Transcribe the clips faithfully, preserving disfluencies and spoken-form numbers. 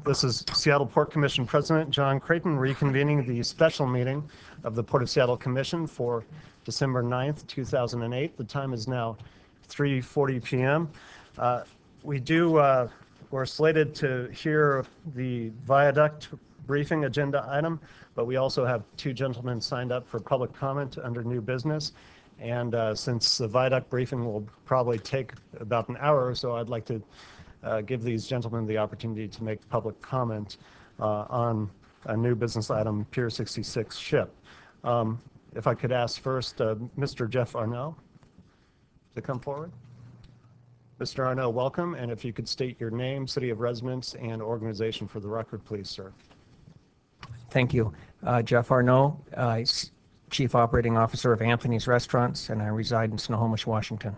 This is Seattle Port Commission President John Creighton reconvening the special meeting of the Port of Seattle Commission for December ninth, two thousand eight. The time is now three forty p m Uh, we do, uh, we're slated to hear the viaduct briefing agenda item, but we also have two gentlemen signed up for public comment under new business. And uh, since the viaduct briefing will probably take about an hour or so, I'd like to uh, give these gentlemen the opportunity to make public comment uh, on a new business item, Pier sixty-six ship. Um, if I could ask first uh, Mister Jeff Arnott to come forward. Mister Arnott, welcome, and if you could state your name, city of residence, and organization for the record, please, sir. Thank you. Uh, Jeff Arnott, uh, Chief Operating Officer of Anthony's Restaurants, and I reside in Snohomish, Washington.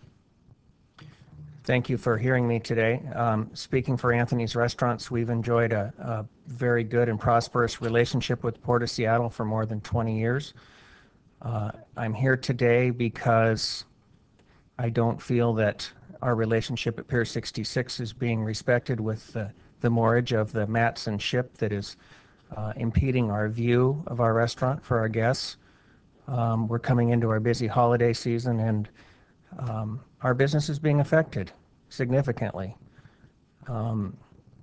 Thank you for hearing me today. Um, speaking for Anthony's Restaurants, we've enjoyed a, a very good and prosperous relationship with Port of Seattle for more than twenty years. Uh, I'm here today because I don't feel that our relationship at Pier sixty-six is being respected with the, the moorage of the Matson ship that is uh, impeding our view of our restaurant for our guests. Um, we're coming into our busy holiday season, and um, our business is being affected significantly. Um,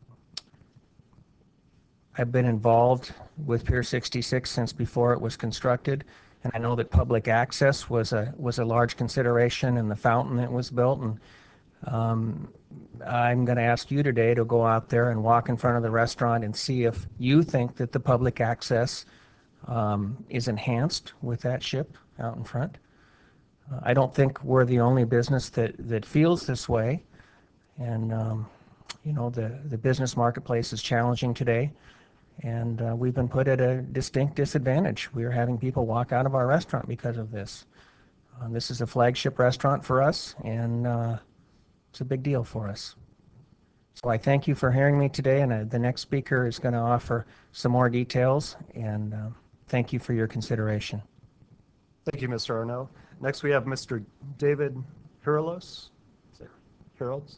I've been involved with Pier sixty-six since before it was constructed, and I know that public access was a was a large consideration in the fountain that was built. And um, I'm going to ask you today to go out there and walk in front of the restaurant and see if you think that the public access um, is enhanced with that ship out in front. Uh, I don't think we're the only business that, that feels this way. And, um, you know, the, the business marketplace is challenging today. And uh, we've been put at a distinct disadvantage. We are having people walk out of our restaurant because of this. Uh, this is a flagship restaurant for us, and uh, it's a big deal for us. So I thank you for hearing me today, and uh, the next speaker is going to offer some more details, and uh, thank you for your consideration. Thank you, Mister Arnott. Next, we have Mister David Hiralos. Hiralos.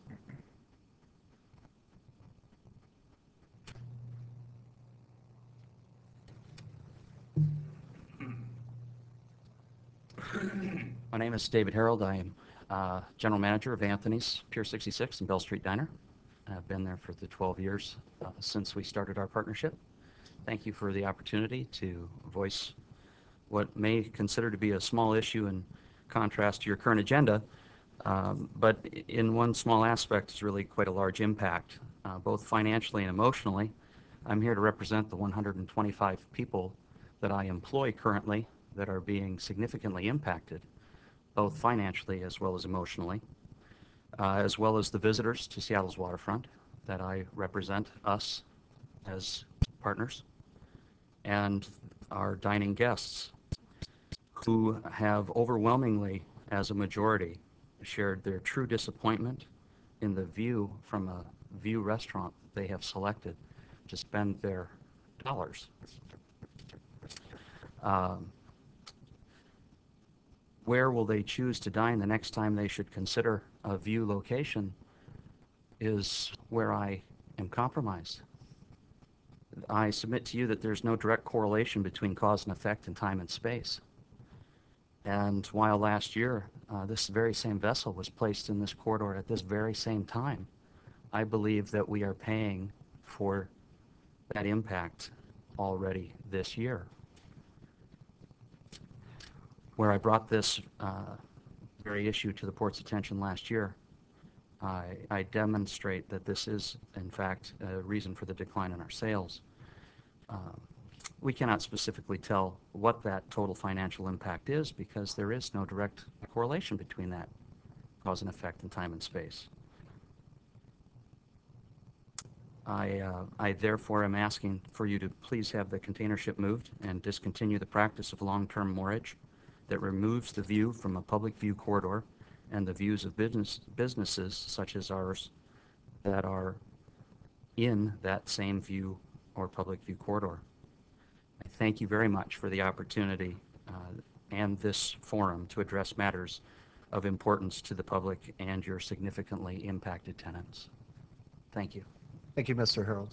My name is David Harold. I am uh, General Manager of Anthony's Pier sixty-six and Bell Street Diner. I've been there for the twelve years uh, since we started our partnership. Thank you for the opportunity to voice what may consider to be a small issue in contrast to your current agenda, um, but in one small aspect it's really quite a large impact, uh, both financially and emotionally. I'm here to represent the one hundred twenty-five people that I employ currently that are being significantly impacted, both financially as well as emotionally, uh, as well as the visitors to Seattle's waterfront that I represent, us as partners, and our dining guests who have overwhelmingly, as a majority, shared their true disappointment in the view from a view restaurant that they have selected to spend their dollars. Um, where will they choose to dine the next time they should consider a view location is where I am compromised. I submit to you that there's no direct correlation between cause and effect in time and space. And while last year uh, this very same vessel was placed in this corridor at this very same time, I believe that we are paying for that impact already this year. Where I brought this uh, very issue to the port's attention last year, I, I demonstrate that this is, in fact, a reason for the decline in our sales. Um, we cannot specifically tell what that total financial impact is because there is no direct correlation between that cause and effect in time and space. I, uh, I therefore am asking for you to please have the container ship moved and discontinue the practice of long-term moorage that removes the view from a public view corridor and the views of business, businesses such as ours that are in that same view or public view corridor. I thank you very much for the opportunity uh, and this forum to address matters of importance to the public and your significantly impacted tenants. Thank you. Thank you, Mister Harold.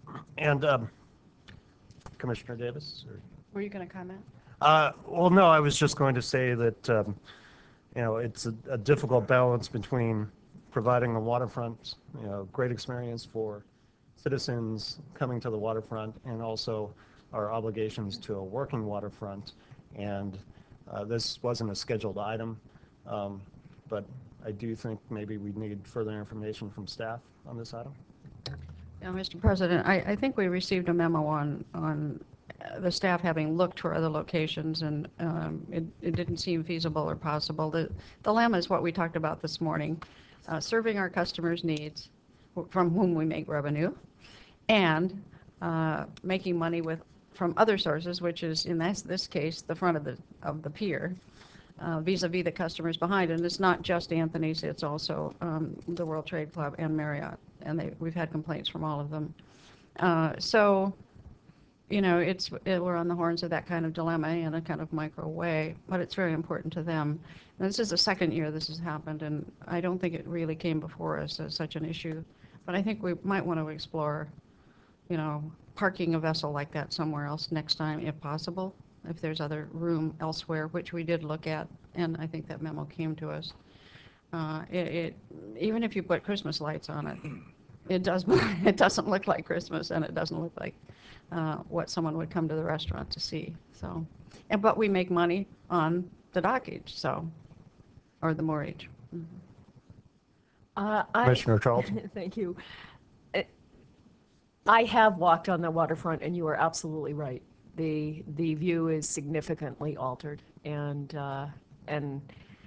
And um, Commissioner Davis? Or? Were you going to comment? Uh, Well, no, I was just going to say that, um, you know, it's a a difficult balance between providing a waterfront, you know, great experience for citizens coming to the waterfront, and also our obligations to a working waterfront. And uh, this wasn't a scheduled item, um, but I do think maybe we need further information from staff on this item. Yeah, Mister President, I, I think we received a memo on, on uh, the staff having looked for other locations, and um, it, it didn't seem feasible or possible. The dilemma is what we talked about this morning, uh, serving our customers' needs, wh- from whom we make revenue, and uh, making money with, from other sources, which is, in this, this case, the front of the, of the pier, uh, vis-à-vis the customers behind. And it's not just Anthony's, it's also um, the World Trade Club and Marriott. And they, we've had complaints from all of them. Uh, so, you know, it's, it, we're on the horns of that kind of dilemma in a kind of micro way, but it's very important to them. And this is the second year this has happened, and I don't think it really came before us as such an issue. But I think we might want to explore, you know, parking a vessel like that somewhere else next time if possible, if there's other room elsewhere, which we did look at, and I think that memo came to us. Uh, it, it, even if you put Christmas lights on it, it does, it doesn't look like Christmas, and it doesn't look like uh, what someone would come to the restaurant to see. So, and, but we make money on the dockage, so, or the moorage. Mhm. Uh, I- Commissioner Charlton? Thank you. Uh, I have walked on the waterfront, and you are absolutely right. The, the view is significantly altered, and, uh, and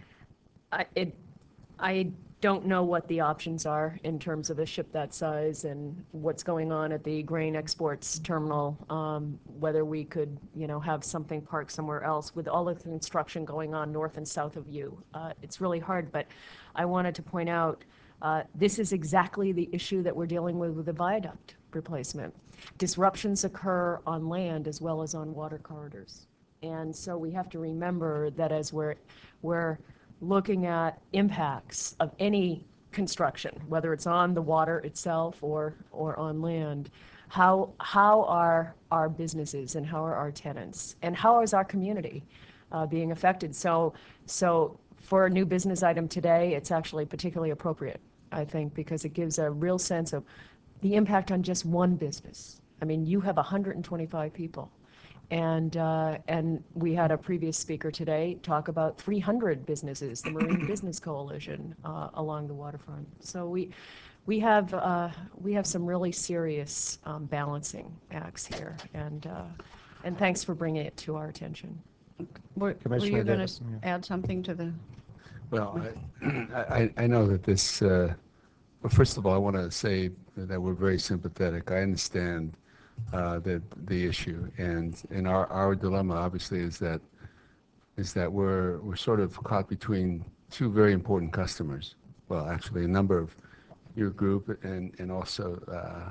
I, it, I don't know what the options are in terms of a ship that size and what's going on at the grain exports terminal, um, whether we could, you know, have something parked somewhere else with all of the construction going on north and south of you. Uh, it's really hard, but I wanted to point out, uh, this is exactly the issue that we're dealing with with the viaduct replacement. Disruptions occur on land as well as on water corridors. And so we have to remember that as we're, we're looking at impacts of any construction, whether it's on the water itself or, or on land, how, how are our businesses and how are our tenants and how is our community uh, being affected? So, so for a new business item today, it's actually particularly appropriate, I think, because it gives a real sense of the impact on just one business. I mean, you have one hundred twenty-five people. And, uh, and we had a previous speaker today talk about three hundred businesses, the Marine Business Coalition, uh, along the waterfront. So we, we have, uh, we have some really serious um, balancing acts here. And, uh, and thanks for bringing it to our attention. Were, were Commissioner you going Davis, to yeah. add something to the? Well, I, I, I know that this, uh, well, first of all, I want to say that we're very sympathetic. I understand uh, that the issue, and and our, our dilemma obviously is that is that we're we're sort of caught between two very important customers. Well, actually, a number of your group and and also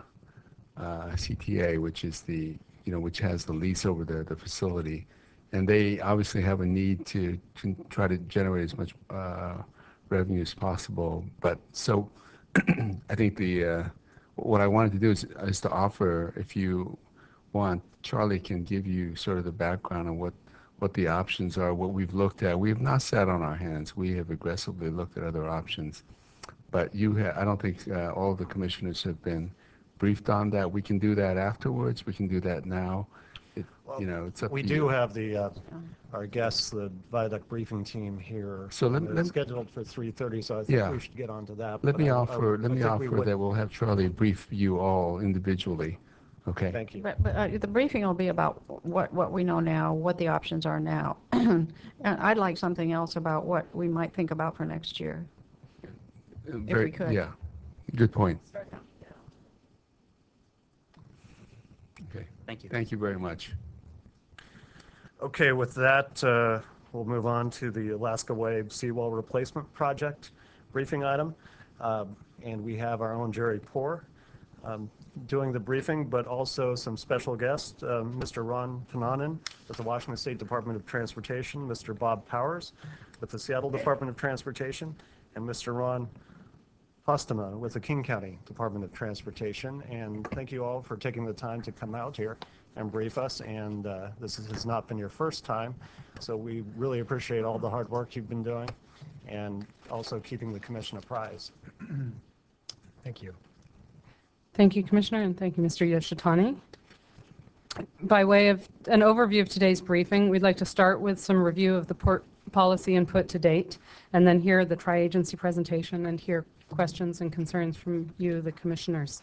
uh, uh, C T A, which is the you know which has the lease over the the facility, and they obviously have a need to, to try to generate as much uh, revenue as possible. But so I think the uh, what I wanted to do is, is to offer, if you want, Charlie can give you sort of the background on what what the options are, what we've looked at. We have not sat on our hands. We have aggressively looked at other options. But you, ha- I don't think uh, all of the commissioners have been briefed on that. We can do that afterwards. We can do that now. It, you know, it's up We to do you. have the, uh, our guests, the viaduct briefing team here. So let- and let- It's scheduled for three thirty, so I think Yeah. we should get on to that. Let but me I- I- offer. Let I me think we offer would- that we'll have Charlie brief you all individually. Okay. Thank you. But, but uh, the briefing will be about what, what we know now, what the options are now. And I'd like something else about what we might think about for next year. Uh, we very- could. Yeah. Good point. Okay. Thank you. Thank you very much. Okay, with that, uh, we'll move on to the Alaska Way seawall replacement project briefing item. Um, And we have our own Jerry Poor um, doing the briefing, but also some special guests, uh, Mister Ron Pananen with the Washington State Department of Transportation, Mister Bob Powers with the Seattle Department of Transportation, and Mister Ron Postema with the King County Department of Transportation. And thank you all for taking the time to come out here and brief us. And uh, this has not been your first time, so we really appreciate all the hard work you've been doing and also keeping the commission apprised. Thank you. Thank you, Commissioner, and thank you, Mister Yoshitani. By way of an overview of today's briefing, we'd like to start with some review of the port policy input to date, and then hear the tri-agency presentation and hear questions and concerns from you, the commissioners.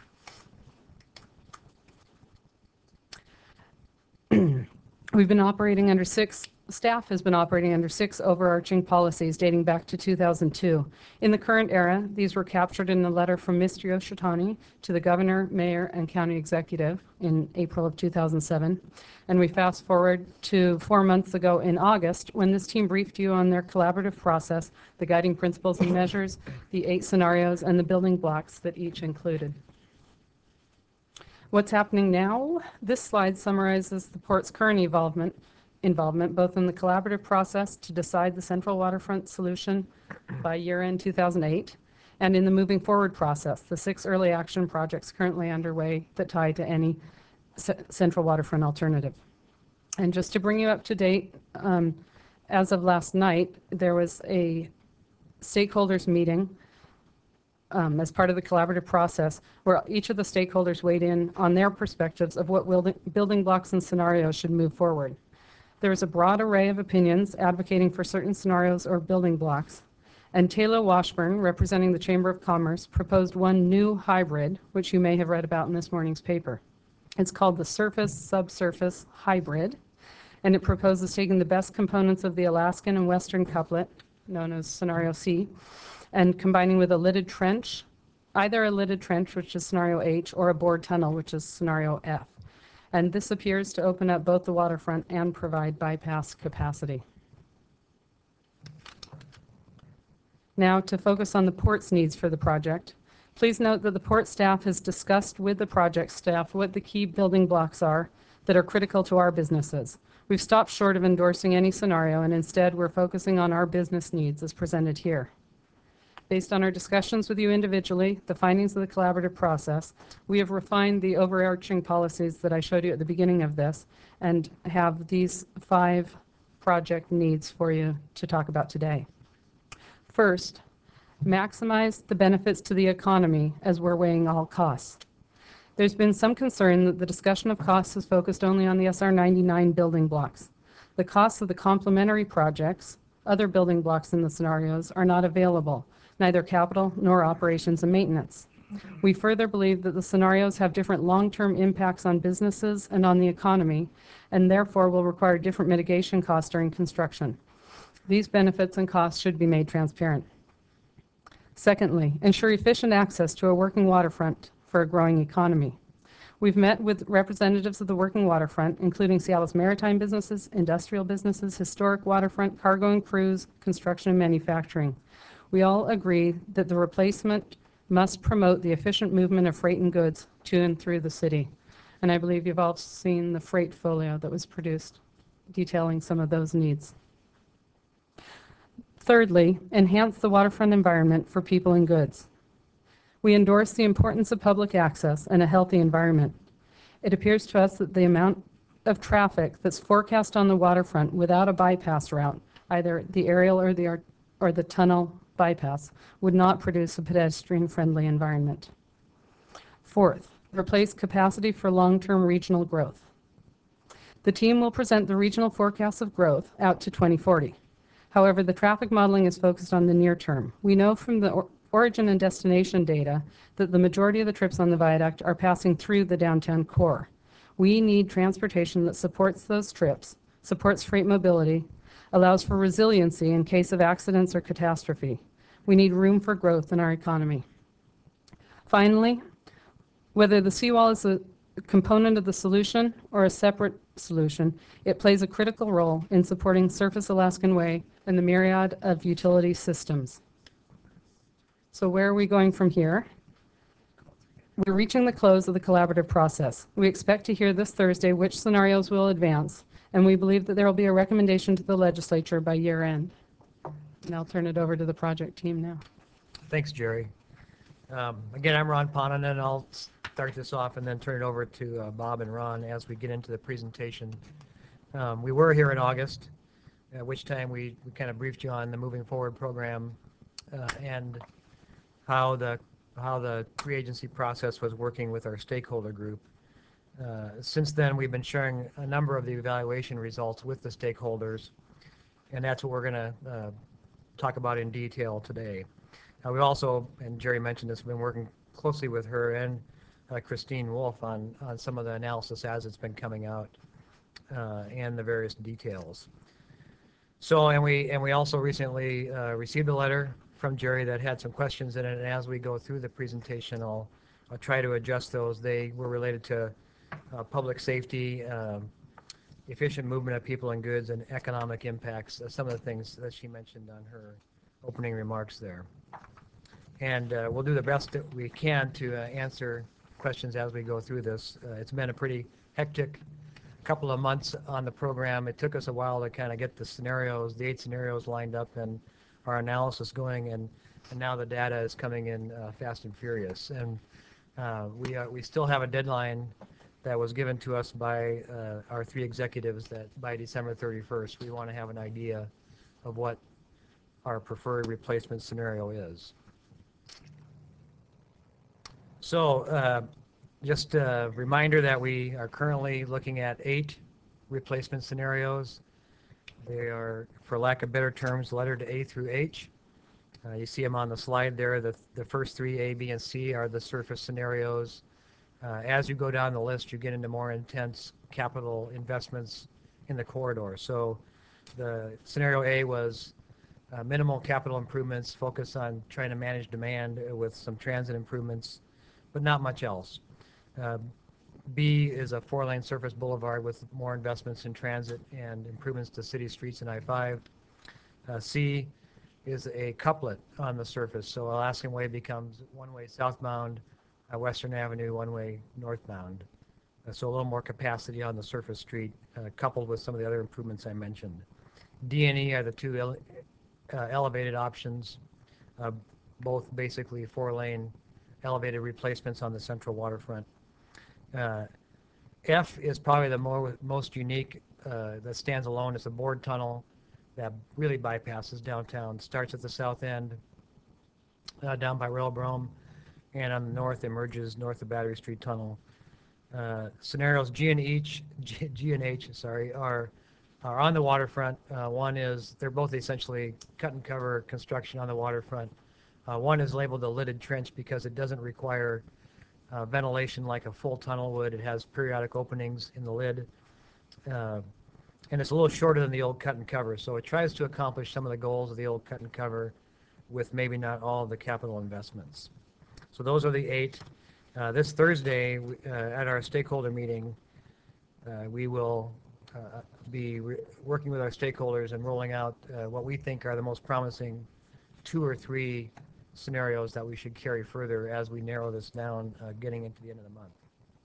We've been operating under six, staff has been operating under six overarching policies dating back to two thousand two. In the current era, these were captured in a letter from Mister Yoshitani to the governor, mayor, and county executive in April of two thousand seven. And we fast forward to four months ago in August, when this team briefed you on their collaborative process, the guiding principles and measures, the eight scenarios, and the building blocks that each included. What's happening now? This slide summarizes the port's current involvement, involvement both in the collaborative process to decide the central waterfront solution by year-end two thousand eight, and in the moving forward process, the six early action projects currently underway that tie to any c- central waterfront alternative. And just to bring you up to date, um, as of last night, there was a stakeholders meeting Um, as part of the collaborative process, where each of the stakeholders weighed in on their perspectives of what building, building blocks and scenarios should move forward. There was a broad array of opinions advocating for certain scenarios or building blocks, and Taylor Washburn, representing the Chamber of Commerce, proposed one new hybrid, which you may have read about in this morning's paper. It's called the Surface-Subsurface Hybrid, and it proposes taking the best components of the Alaskan and Western couplet, known as Scenario C, and combining with a lidded trench, either a lidded trench, which is Scenario H, or a bored tunnel, which is Scenario F. And this appears to open up both the waterfront and provide bypass capacity. Now, to focus on the port's needs for the project, please note that the port staff has discussed with the project staff what the key building blocks are that are critical to our businesses. We've stopped short of endorsing any scenario, and instead we're focusing on our business needs as presented here. Based on our discussions with you individually, the findings of the collaborative process, we have refined the overarching policies that I showed you at the beginning of this and have these five project needs for you to talk about today. First, maximize the benefits to the economy as we're weighing all costs. There's been some concern that the discussion of costs is focused only on the S R ninety-nine building blocks. The costs of the complementary projects, other building blocks in the scenarios, are not available, neither capital nor operations and maintenance. We further believe that the scenarios have different long-term impacts on businesses and on the economy, and therefore will require different mitigation costs during construction. These benefits and costs should be made transparent. Secondly, ensure efficient access to a working waterfront for a growing economy. We've met with representatives of the working waterfront, including Seattle's maritime businesses, industrial businesses, historic waterfront, cargo and cruise, construction and manufacturing. We all agree that the replacement must promote the efficient movement of freight and goods to and through the city. And I believe you've all seen the freight folio that was produced detailing some of those needs. Thirdly, enhance the waterfront environment for people and goods. We endorse the importance of public access and a healthy environment. It appears to us that the amount of traffic that's forecast on the waterfront without a bypass route, either the aerial or the, or the tunnel bypass, would not produce a pedestrian-friendly environment. Fourth, replace capacity for long-term regional growth. The team will present the regional forecasts of growth out to twenty forty. However, the traffic modeling is focused on the near term. We know from the or origin and destination data that the majority of the trips on the viaduct are passing through the downtown core. We need transportation that supports those trips, supports freight mobility, allows for resiliency in case of accidents or catastrophe. We need room for growth in our economy. Finally, whether the seawall is a component of the solution or a separate solution, it plays a critical role in supporting Surface Alaskan Way and the myriad of utility systems. So where are we going from here? We're reaching the close of the collaborative process. We expect to hear this Thursday which scenarios will advance, and we believe that there will be a recommendation to the legislature by year end. And I'll turn it over to the project team now. Thanks, Jerry. Um, Again, I'm Ron Ponanen, and I'll start this off and then turn it over to uh, Bob and Ron as we get into the presentation. Um, We were here in August, at which time we we kind of briefed you on the Moving Forward program uh, and how the, how the pre-agency process was working with our stakeholder group. Uh, Since then, we've been sharing a number of the evaluation results with the stakeholders, and that's what we're going to talk about in detail today. Uh, we also, and Jerry mentioned this, we've been working closely with her and uh, Christine Wolf on, on some of the analysis as it's been coming out uh, and the various details. So, and we, and we also recently uh, received a letter from Jerry that had some questions in it, and as we go through the presentation, I'll, I'll try to adjust those. They were related to uh, public safety, um, efficient movement of people and goods, and economic impacts, uh, some of the things that she mentioned on her opening remarks there. And uh, we'll do the best that we can to uh, answer questions as we go through this. Uh, It's been a pretty hectic couple of months on the program. It took us a while to kind of get the scenarios, the eight scenarios lined up and our analysis going, and, and now the data is coming in uh, fast and furious. And uh, we, uh, we still have a deadline that was given to us by uh, our three executives that by December thirty-first, we want to have an idea of what our preferred replacement scenario is. So uh, just a reminder that we are currently looking at eight replacement scenarios. They are, for lack of better terms, lettered A through H. Uh, you see them on the slide there. The, the first three, A, B, and C, are the surface scenarios. Uh, as you go down the list, you get into more intense capital investments in the corridor. So the scenario A was uh, minimal capital improvements, focus on trying to manage demand with some transit improvements, but not much else. Uh, B is a four-lane surface boulevard with more investments in transit and improvements to city streets and I five. Uh, C is a couplet on the surface, so Alaskan Way becomes one-way southbound, uh, Western Avenue one-way northbound. Uh, so a little more capacity on the surface street, uh, coupled with some of the other improvements I mentioned. D and E are the two ele uh, elevated options, uh, both basically four-lane elevated replacements on the central waterfront. Uh, F is probably the more, most unique uh, that stands alone. It's a bored tunnel that really bypasses downtown, starts at the south end, uh, down by Railbrome, and on the north emerges north of Battery Street Tunnel. Uh, scenarios G and H, G, G and H, sorry, are are on the waterfront. Uh, one is they're both essentially cut and cover construction on the waterfront. Uh, one is labeled a lidded trench because it doesn't require uh, ventilation like a full tunnel would. It has periodic openings in the lid, uh, and it's a little shorter than the old cut and cover. So it tries to accomplish some of the goals of the old cut and cover with maybe not all of the capital investments. So those are the eight. Uh, this Thursday, uh, at our stakeholder meeting, uh, we will uh, be working with our stakeholders and rolling out uh, what we think are the most promising two or three scenarios that we should carry further as we narrow this down, uh, getting into the end of the month.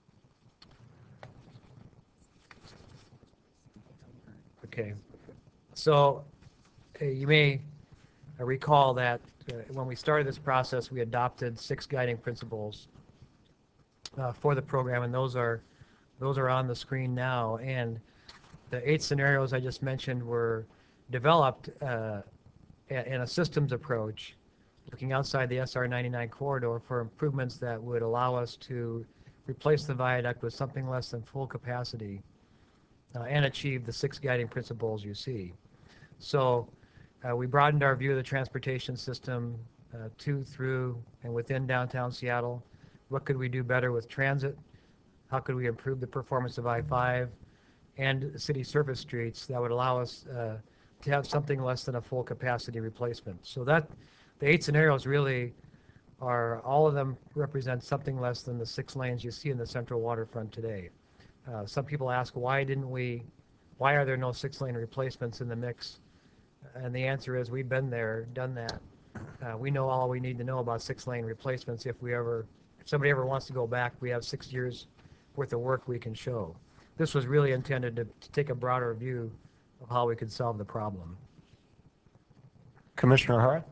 Okay, so uh, you may uh, recall that uh, when we started this process, we adopted six guiding principles uh, for the program, and those are those are on the screen now. And the eight scenarios I just mentioned were developed uh, in a systems approach, looking outside the S R ninety-nine corridor for improvements that would allow us to replace the viaduct with something less than full capacity uh, and achieve the six guiding principles you see. So uh, we broadened our view of the transportation system uh, to, through, and within downtown Seattle. What could we do better with transit? How could we improve the performance of I five and city surface streets that would allow us uh, to have something less than a full capacity replacement? So that the eight scenarios really are, all of them represent something less than the six lanes you see in the central waterfront today. Uh, some people ask, why didn't we, why are there no six lane replacements in the mix? And the answer is, we've been there, done that. Uh, we know all we need to know about six lane replacements. If we ever, if somebody ever wants to go back, we have six years worth of work we can show. This was really intended to, to take a broader view of how we could solve the problem. Commissioner Hart?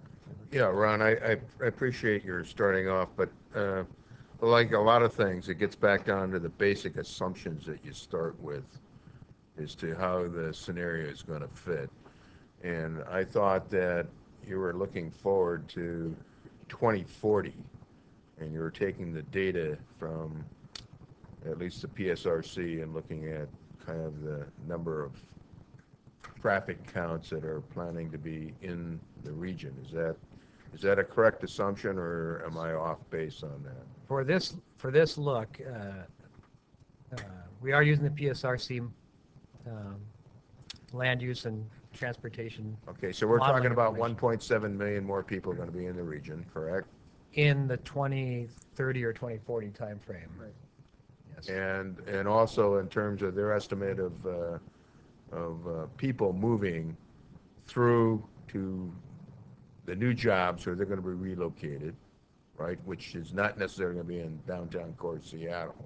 Yeah, Ron, I, I I appreciate your starting off, but uh, like a lot of things, it gets back down to the basic assumptions that you start with as to how the scenario is going to fit. And I thought that you were looking forward to twenty forty, and you were taking the data from at least the P S R C and looking at kind of the number of traffic counts that are planning to be in the region. Is that is that a correct assumption, or am I off base on that? For this, for this look, uh, uh, we are using the P S R C um, land use and transportation Okay, so we're modeling talking about information. one point seven million more people are going to be in the region, correct? in the twenty thirty or twenty forty timeframe. Right. Yes. And and also in terms of their estimate of uh, of uh, people moving through to the new jobs, or they're going to be relocated, right? Which is not necessarily going to be in downtown core Seattle.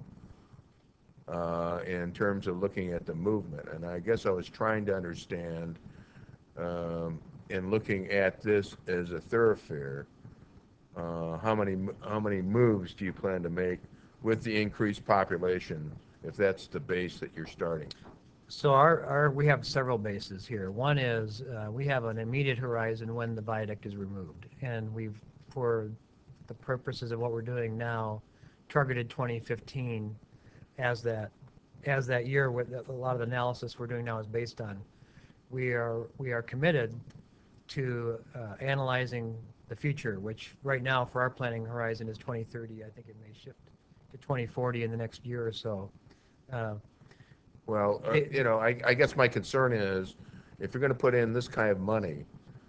Uh, in terms of looking at the movement, and I guess I was trying to understand, um, in looking at this as a thoroughfare, uh, how many how many moves do you plan to make with the increased population, if that's the base that you're starting? So our, our, we have several bases here. One is uh, we have an immediate horizon when the viaduct is removed. And we've, for the purposes of what we're doing now, targeted twenty fifteen as that, as that year with a lot of the analysis we're doing now is based on. We are, we are committed to uh, analyzing the future, which right now for our planning horizon is twenty thirty. I think it may shift to twenty forty in the next year or so. Uh, Well, uh, It- you know, I, I guess my concern is, if you're going to put in this kind of money,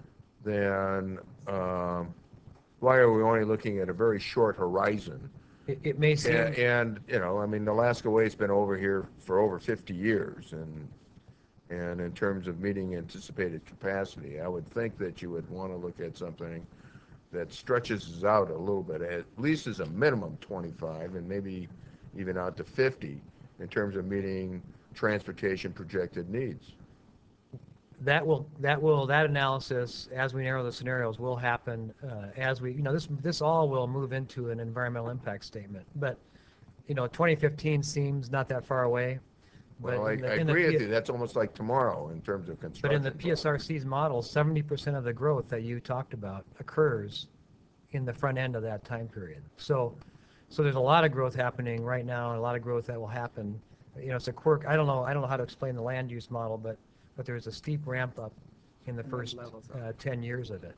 then um, why are we only looking at a very short horizon? It, it may seem. And, and, you know, I mean, Alaska Way's been over here for over fifty years, and, and in terms of meeting anticipated capacity, I would think that you would want to look at something that stretches us out a little bit, at least as a minimum twenty-five, and maybe even out to fifty, in terms of meeting transportation projected needs. That will, that will, that analysis, as we narrow the scenarios, will happen uh, as we, you know, this, this all will move into an environmental impact statement. But, you know, twenty fifteen seems not that far away. But Well, I, in the- I in the agree with P- you, that's almost like tomorrow in terms of But construction. in the P S R C's model, seventy percent of the growth that you talked about occurs in the front end of that time period. So, so there's a lot of growth happening right now, and a lot of growth that will happen. You know, it's a quirk. I don't know. I don't know how to explain the land use model, but but there's a steep ramp up in the first uh, ten years of it.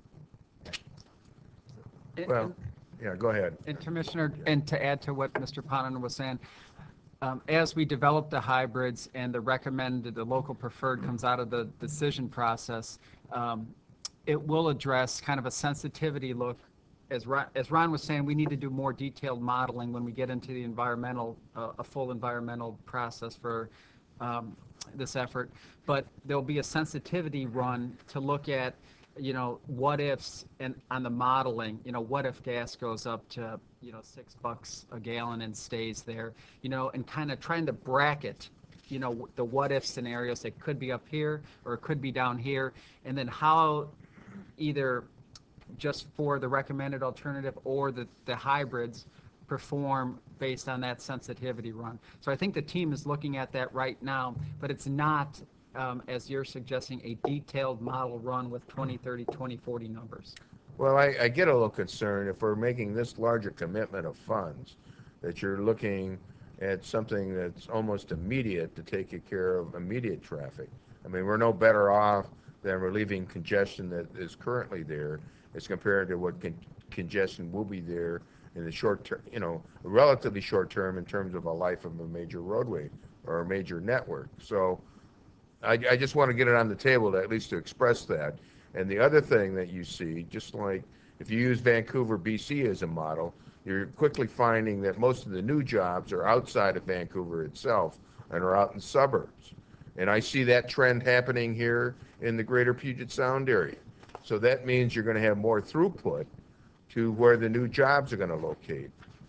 Well, yeah, go ahead. And Commissioner, and to add to what Mister Ponen was saying, um, as we develop the hybrids and the recommended, the local preferred comes out of the decision process, um, it will address kind of a sensitivity look. As Ron, as Ron was saying, we need to do more detailed modeling when we get into the environmental, uh, a full environmental process for um, this effort. But there'll be a sensitivity run to look at, you know, what ifs and on the modeling, you know, what if gas goes up to, you know, six bucks a gallon and stays there, you know, and kind of trying to bracket, you know, the what if scenarios that could be up here or it could be down here, and then how either just for the recommended alternative or the, the hybrids perform based on that sensitivity run. So I think the team is looking at that right now, but it's not, um, as you're suggesting, a detailed model run with twenty thirty, twenty forty numbers. Well, I, I get a little concerned if we're making this larger commitment of funds, that you're looking at something that's almost immediate to take care of immediate traffic. I mean, we're no better off than relieving congestion that is currently there as compared to what con congestion will be there in the short term, you know, relatively short term in terms of a life of a major roadway or a major network. So I, I just want to get it on the table to, at least to express that. And the other thing that you see, just like if you use Vancouver, B C as a model, you're quickly finding that most of the new jobs are outside of Vancouver itself and are out in suburbs. And I see that trend happening here in the greater Puget Sound area. So that means you're going to have more throughput to where the new jobs are going to locate.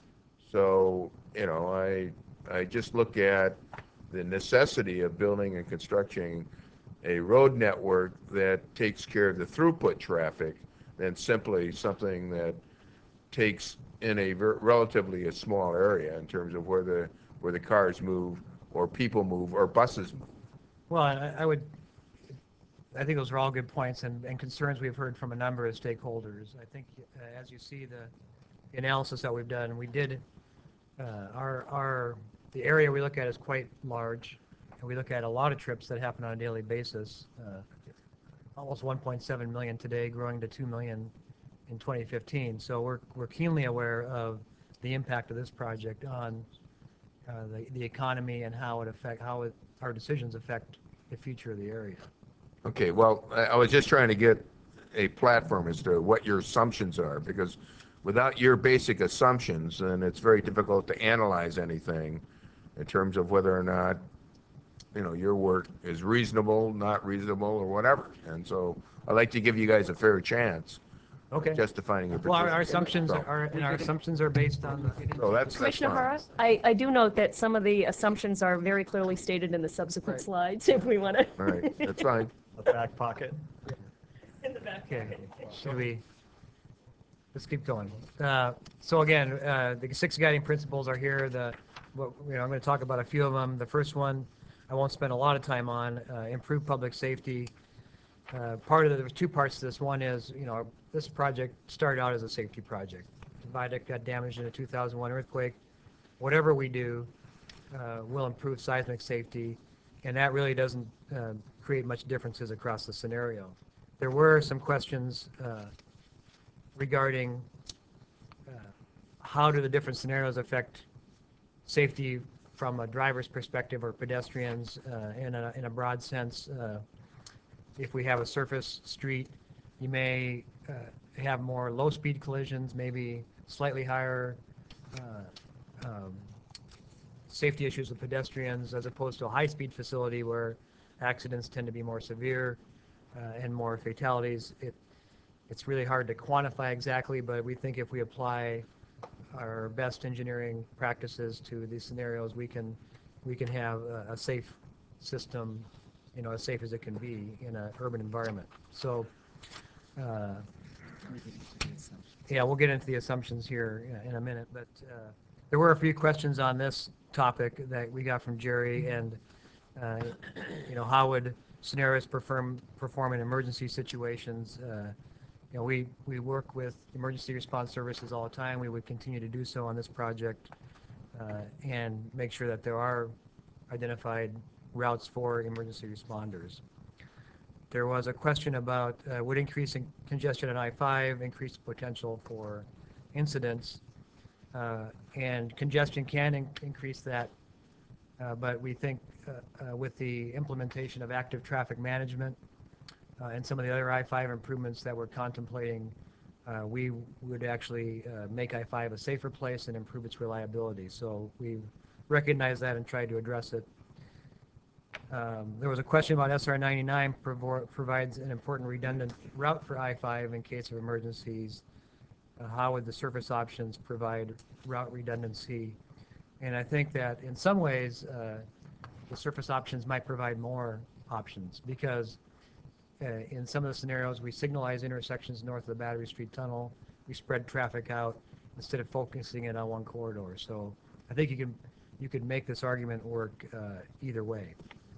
So, you know, I, I just look at the necessity of building and constructing a road network that takes care of the throughput traffic than simply something that takes in a ver- relatively a small area in terms of where the, where the cars move, or people move, or buses move. Well, I, I would, I think those are all good points and, and concerns we've heard from a number of stakeholders. I think uh, as you see the, the analysis that we've done, we did, uh, our, our, the area we look at is quite large, and we look at a lot of trips that happen on a daily basis. Uh, almost one point seven million today, growing to two million in twenty fifteen. So we're, we're keenly aware of the impact of this project on uh, the, the economy and how it affect, how it, our decisions affect the future of the area. Okay, well, I, I was just trying to get a platform as to what your assumptions are, because without your basic assumptions, then it's very difficult to analyze anything in terms of whether or not, you know, your work is reasonable, not reasonable, or whatever. And so I'd like to give you guys a fair chance Okay. of justifying your Well, position. our, our assumptions So- are, and our assumptions are based on the. So that's, that's Commissioner fine. Hara, I, I do note that some of the assumptions are very clearly stated in the subsequent slides, if we want to. All right, that's fine. The back pocket. In the back. Okay, should we, let's keep going. Uh, So again, uh, the six guiding principles are here. The, what, you know, I'm going to talk about a few of them. The first one, I won't spend a lot of time on, uh, improve public safety. Uh, Part of the, there's two parts to this. One is, you know, this project started out as a safety project. The viaduct got damaged in a two thousand one earthquake. Whatever we do uh, will improve seismic safety, and that really doesn't uh, create much differences across the scenario. There were some questions uh, regarding uh, how do the different scenarios affect safety from a driver's perspective or pedestrians uh, in, a, in a broad sense. Uh, if we have a surface street, you may uh, have more low-speed collisions, maybe slightly higher uh, um, safety issues with pedestrians, as opposed to a high-speed facility where accidents tend to be more severe uh, and more fatalities. It, it's really hard to quantify exactly, but we think if we apply our best engineering practices to these scenarios, we can we can have a, a safe system, you know, as safe as it can be in an urban environment. So, uh, yeah, we'll get into the assumptions here in a minute, but uh, there were a few questions on this topic that we got from Jerry, and uh, you know, how would scenarios perform perform in emergency situations? Uh, you know, we we work with emergency response services all the time. We would continue to do so on this project uh, and make sure that there are identified routes for emergency responders. There was a question about uh, would increasing congestion on I five increase the potential for incidents, uh, and congestion can in increase that, uh, but we think uh, uh, with the implementation of active traffic management uh, and some of the other I five improvements that we're contemplating, uh, we would actually uh, make I five a safer place and improve its reliability. So we recognize that and tried to address it. Um, there was a question about S R ninety-nine provo provides an important redundant route for I five in case of emergencies. Uh, how would the surface options provide route redundancy? And I think that in some ways, uh, the surface options might provide more options, because uh, in some of the scenarios, we signalize intersections north of the Battery Street Tunnel. We spread traffic out instead of focusing it on one corridor. So I think you can you could make this argument work uh, either way.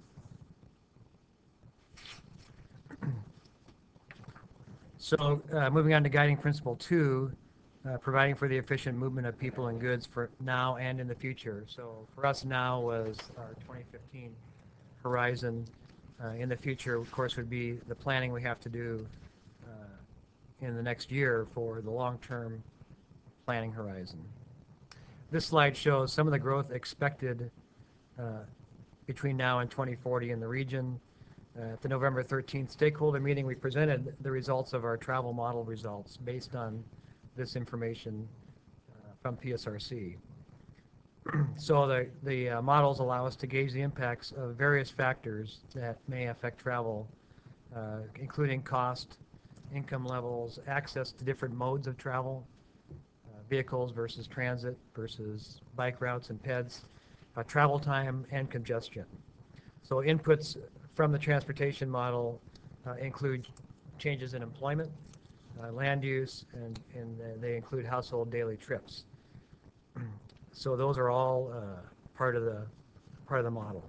So uh, moving on to guiding principle two, uh, providing for the efficient movement of people and goods for now and in the future. So for us now was our twenty fifteen horizon. Uh, in the future, of course, would be the planning we have to do uh, in the next year for the long-term planning horizon. This slide shows some of the growth expected uh, between now and twenty forty in the region. Uh, at the November thirteenth stakeholder meeting, we presented the results of our travel model results based on this information uh, from P S R C. So the, the uh, models allow us to gauge the impacts of various factors that may affect travel, uh, including cost, income levels, access to different modes of travel, uh, vehicles versus transit versus bike routes and P E Ds, uh, travel time, and congestion. So inputs from the transportation model uh, include changes in employment, uh, land use, and, and uh, they include household daily trips. So those are all uh, part of the part of the model.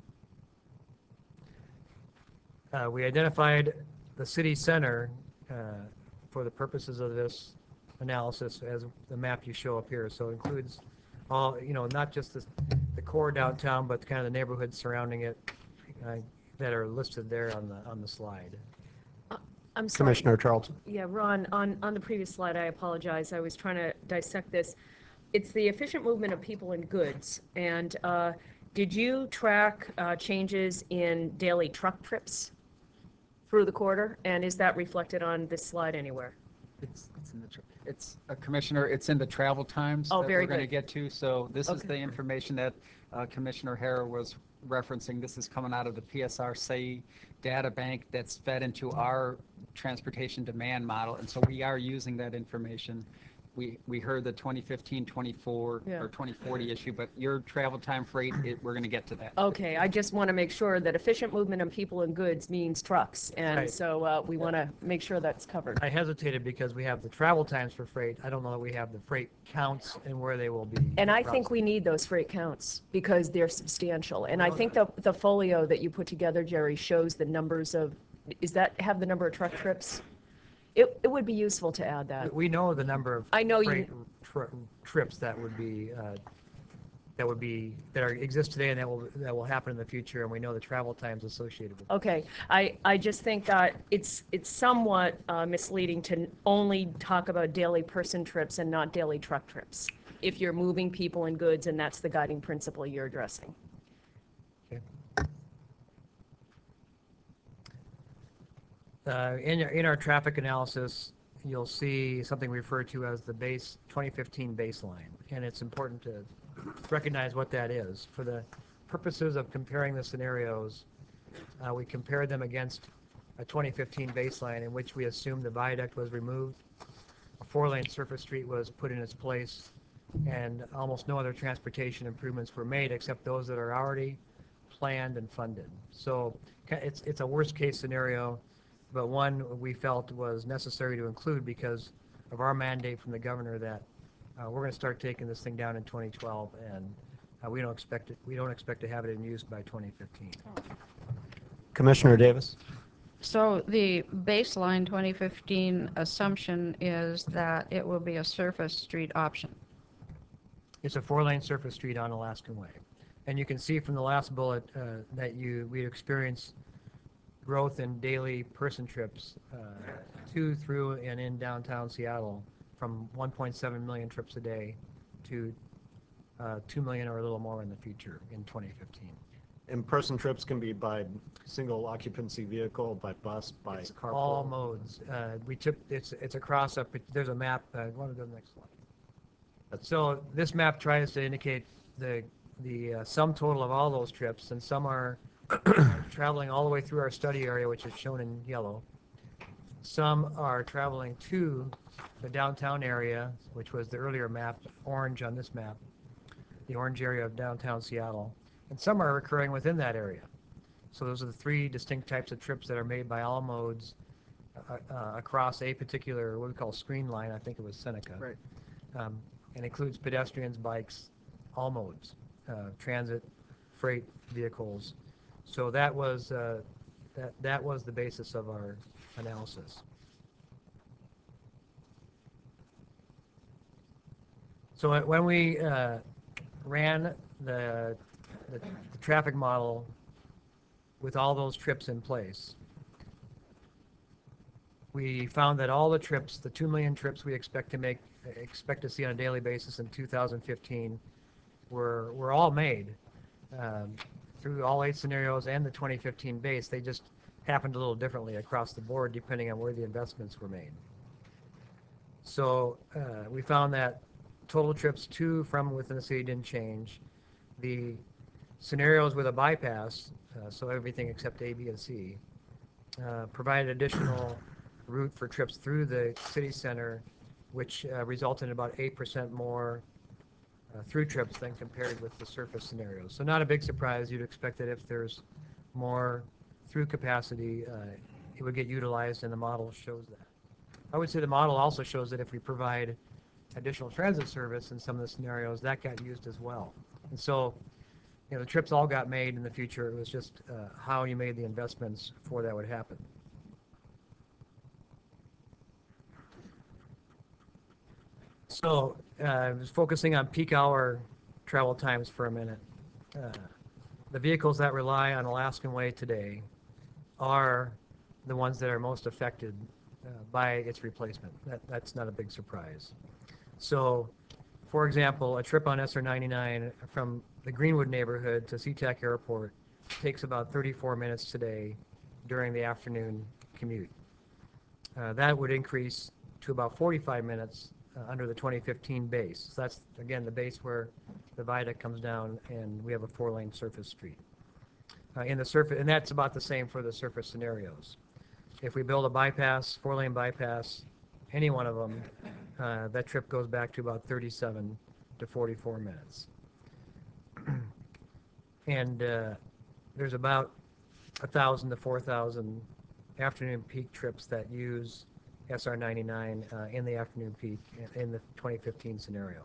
Uh, we identified the city center uh, for the purposes of this analysis as the map you show up here. So it includes all, you know, not just the, the core downtown, but kind of the neighborhoods surrounding it uh, that are listed there on the on the slide. I'm sorry. Commissioner Charlton. Yeah, Ron, on, on the previous slide, I apologize, I was trying to dissect this. It's the efficient movement of people and goods, and uh, did you track uh, changes in daily truck trips through the quarter? And is that reflected on this slide anywhere? It's, it's in the, tr- it's, uh, Commissioner, it's in the travel times Oh, that very we're going to good. get to. So this is Okay. the information that uh, Commissioner Hare was referencing. This is coming out of the P S R C E data bank that's fed into our transportation demand model. And so we are using that information. We, we heard the twenty fifteen, twenty-four, Yeah. or twenty forty issue, but your travel time freight, it, we're going to get to that. Okay, I just want to make sure that efficient movement of people and goods means trucks, and Right. so uh, we want to make sure that's covered. I hesitated because we have the travel times for freight. I don't know that we have the freight counts and where they will be. And I think processed. we need those freight counts because they're substantial. And I think the, the folio that you put together, Jerry, shows the numbers of, is that, have the number of truck trips? It, it would be useful to add that. We know the number of I know you- freight tri- trips that would be, uh, that would be, that are, exist today and that will, that will happen in the future, and we know the travel times associated with it. Okay, I, I just think that it's, it's somewhat uh, misleading to only talk about daily person trips and not daily truck trips, if you're moving people and goods and that's the guiding principle you're addressing. Okay. Uh, In, your- in our traffic analysis, you'll see something referred to as the base, twenty fifteen baseline, and it's important to recognize what that is. For the purposes of comparing the scenarios, uh, we compared them against a twenty fifteen baseline in which we assumed the viaduct was removed, a four-lane surface street was put in its place, and almost no other transportation improvements were made except those that are already planned and funded. So ca- it's, it's a worst-case scenario, but one we felt was necessary to include because of our mandate from the governor that uh, we're going to start taking this thing down in twenty twelve, and uh, we don't expect it, we don't expect to have it in use by twenty fifteen. Commissioner Davis. So the baseline twenty fifteen assumption is that it will be a surface street option. It's a four-lane surface street on Alaskan Way. And you can see from the last bullet uh, that you, we experience growth in daily person trips uh, to, through, and in downtown Seattle from one point seven million trips a day to uh, two million or a little more in the future in twenty fifteen. In-person trips can be by single occupancy vehicle, by bus, by It's carpool. all modes. Uh, We took, it's, it's a cross-up, there's a map, uh, want to go to the next slide. So this map tries to indicate the, the uh, sum total of all those trips, and some are traveling all the way through our study area, which is shown in yellow. Some are traveling to the downtown area, which was the earlier map, orange on this map, the orange area of downtown Seattle. And some are occurring within that area. So those are the three distinct types of trips that are made by all modes uh, uh, across a particular, what we call screen line, I think it was Seneca. Right. Um, and includes pedestrians, bikes, all modes, uh, transit, freight vehicles. So that was, uh, that, that was the basis of our analysis. So uh, when we uh, ran the, the, the traffic model with all those trips in place, we found that all the trips, the two million trips we expect to make, expect to see on a daily basis in two thousand fifteen, were were all made um, through all eight scenarios and the twenty fifteen base. They just happened a little differently across the board depending on where the investments were made. So uh, we found that total trips to, from, within the city didn't change. The scenarios with a bypass, uh, so everything except A, B, and C, uh, provided additional route for trips through the city center, which uh, resulted in about eight percent more uh, through trips than compared with the surface scenarios. So not a big surprise. You'd expect that if there's more through capacity, uh, it would get utilized, and the model shows that. I would say the model also shows that if we provide additional transit service in some of the scenarios, that got used as well. And so, you know, the trips all got made in the future. It was just uh, how you made the investments for that would happen. So, uh, I was focusing on peak hour travel times for a minute. Uh, the vehicles that rely on Alaskan Way today are the ones that are most affected uh, by its replacement. That, that's not a big surprise. So, for example, a trip on S R ninety-nine from the Greenwood neighborhood to SeaTac Airport takes about thirty-four minutes today during the afternoon commute. Uh, that would increase to about forty-five minutes uh, under the twenty fifteen base. So that's, again, the base where the viaduct comes down and we have a four-lane surface street. Uh, in the surface, and that's about the same for the surface scenarios. If we build a bypass, four-lane bypass, any one of them, uh, that trip goes back to about thirty-seven to forty-four minutes. And uh, there's about one thousand to four thousand afternoon peak trips that use S R ninety-nine uh, in the afternoon peak in the twenty fifteen scenario.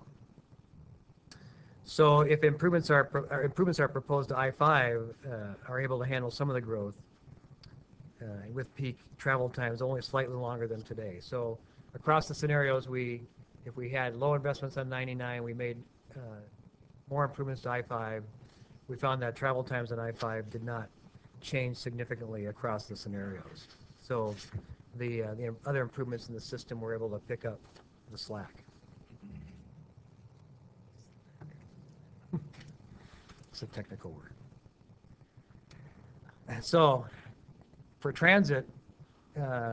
So if improvements are, or improvements are proposed to I five uh, are able to handle some of the growth uh, with peak travel times only slightly longer than today. So across the scenarios, we, if we had low investments on ninety-nine, we made uh, more improvements to I five. We found that travel times on I five did not change significantly across the scenarios. So the, uh, the other improvements in the system were able to pick up the slack. It's a technical word. So for transit, uh,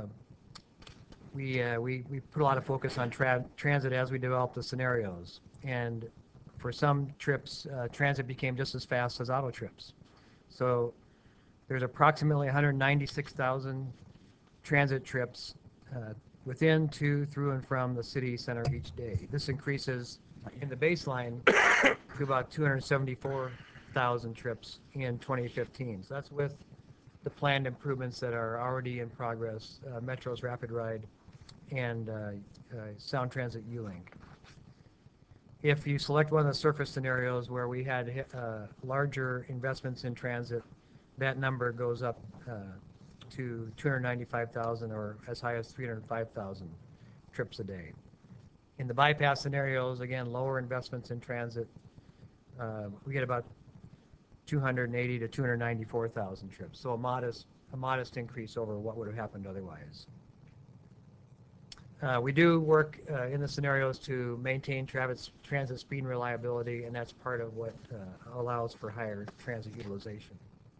we, uh, we, we put a lot of focus on tra transit as we develop the scenarios. And for some trips, uh, transit became just as fast as auto trips. So there's approximately one hundred ninety-six thousand transit trips uh, within, to, through, and from the city center each day. This increases in the baseline to about two hundred seventy-four thousand trips in twenty fifteen. So that's with the planned improvements that are already in progress, uh, Metro's Rapid Ride and uh, uh, Sound Transit U-Link. If you select one of the surface scenarios where we had uh, larger investments in transit, that number goes up uh, to two hundred ninety-five thousand or as high as three hundred five thousand trips a day. In the bypass scenarios, again, lower investments in transit, uh, we get about two hundred eighty to two hundred ninety-four thousand trips. So a modest, a modest increase over what would have happened otherwise. Uh, we do work uh, in the scenarios to maintain transit, transit speed and reliability, and that's part of what uh, allows for higher transit utilization.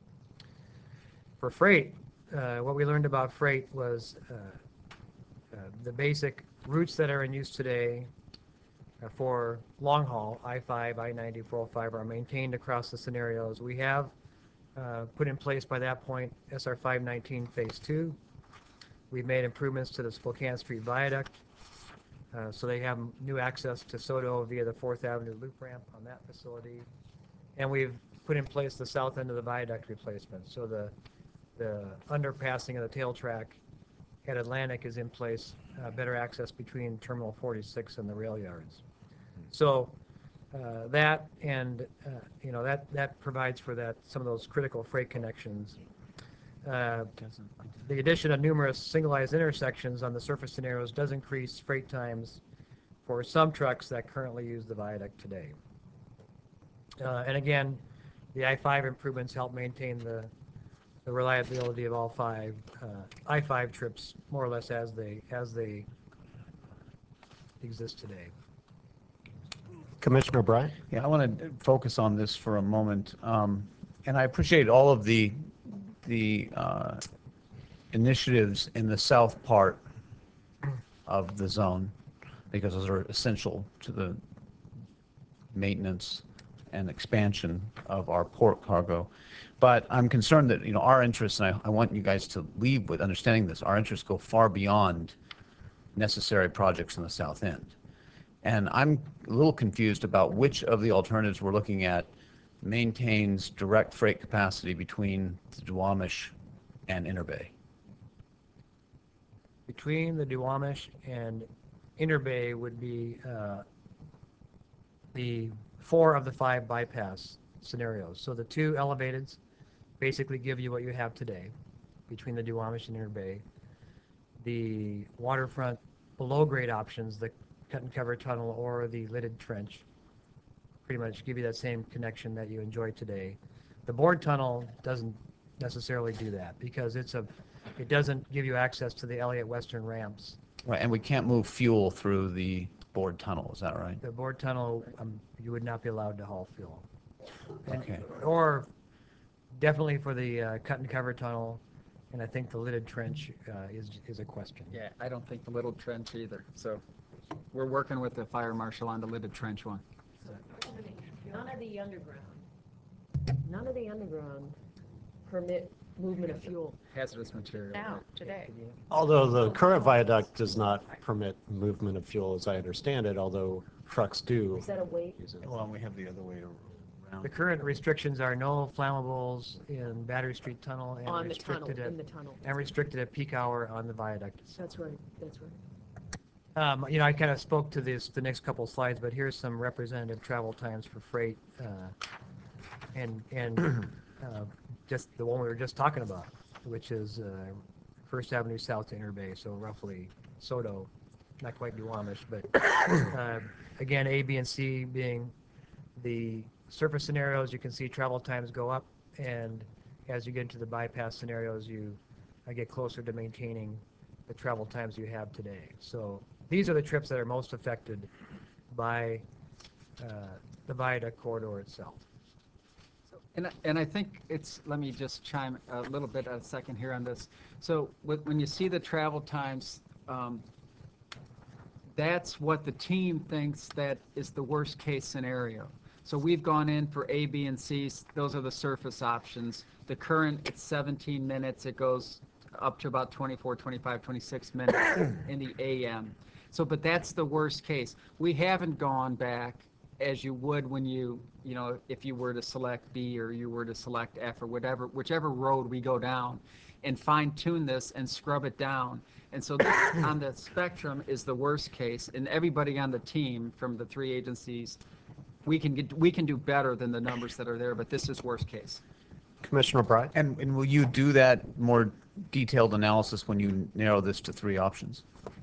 For freight, uh, what we learned about freight was uh, uh, the basic routes that are in use today uh, for long haul, I five, I ninety, four oh five are maintained across the scenarios. We have uh, put in place by that point S R five nineteen Phase two. We've made improvements to the Spokane Street Viaduct, uh, so they have new access to SoDo via the fourth Avenue loop ramp on that facility. And we've put in place the south end of the viaduct replacement. So the, the underpassing of the tail track at Atlantic is in place, uh, better access between Terminal forty-six and the rail yards. So uh, that and, uh, you know, that, that provides for that, some of those critical freight connections. Uh, the addition of numerous signalized intersections on the surface scenarios does increase freight times for some trucks that currently use the viaduct today. Uh, and again, the I five improvements help maintain the, the reliability of all five uh, I five trips more or less as they, as they exist today. Commissioner Bryant? Yeah, I want to focus on this for a moment. Um, and I appreciate all of the the uh, initiatives in the south part of the zone, because those are essential to the maintenance and expansion of our port cargo. But I'm concerned that, you know, our interests, and I, I want you guys to leave with understanding this, our interests go far beyond necessary projects in the south end. And I'm a little confused about which of the alternatives we're looking at maintains direct freight capacity between the Duwamish and Interbay. between the Duwamish and Interbay would be uh, the four of the five bypass scenarios. So the two elevateds basically give you what you have today between the Duwamish and Interbay. The waterfront below grade options, the cut and cover tunnel or the lidded trench, pretty much give you that same connection that you enjoy today. The bored tunnel doesn't necessarily do that because it's a, it doesn't give you access to the Elliott Western ramps. Right, and we can't move fuel through the bored tunnel, is that right? The bored tunnel, um, you would not be allowed to haul fuel. And- Okay. Or definitely for the uh, cut and cover tunnel, and I think the lidded trench uh, is, is a question. Yeah, I don't think the little trench either. So we're working with the fire marshal on the lidded trench one. None of the underground, none of the underground permit movement of fuel. Hazardous material. Now, today. Although the current viaduct does not permit movement of fuel, as I understand it, although trucks do. Is that a weight? use it. Well, we have the other way around. The current restrictions are no flammables in Battery Street Tunnel and On the tunnel, restricted at, in the tunnel. and restricted at peak hour on the viaduct. That's right, that's right. Um, you know, I kind of spoke to this, the next couple of slides, but here's some representative travel times for freight, uh, and, and, uh, just the one we were just talking about, which is, uh, First Avenue South to Interbay, so roughly Soto, not quite Duwamish, but, uh, again, A, B, and C being the surface scenarios, you can see travel times go up, and as you get into the bypass scenarios, you uh, get closer to maintaining the travel times you have today. So these are the trips that are most affected by uh, the viaduct corridor itself. And, I- and I think it's, let me just chime a little bit, a second here on this. So when when you see the travel times, um, that's what the team thinks that is the worst case scenario. So we've gone in for A, B, and C. Those are the surface options. The current, it's seventeen minutes. It goes up to about twenty-four, twenty-five, twenty-six minutes in the A M. So, but that's the worst case. We haven't gone back as you would when you, you know, if you were to select B or you were to select F or whatever, whichever road we go down, and fine tune this and scrub it down. And so this on the spectrum is the worst case, and everybody on the team from the three agencies, we can get, we can do better than the numbers that are there, but this is worst case. Commissioner Bride? And, and will you do that more detailed analysis when you narrow this to three options?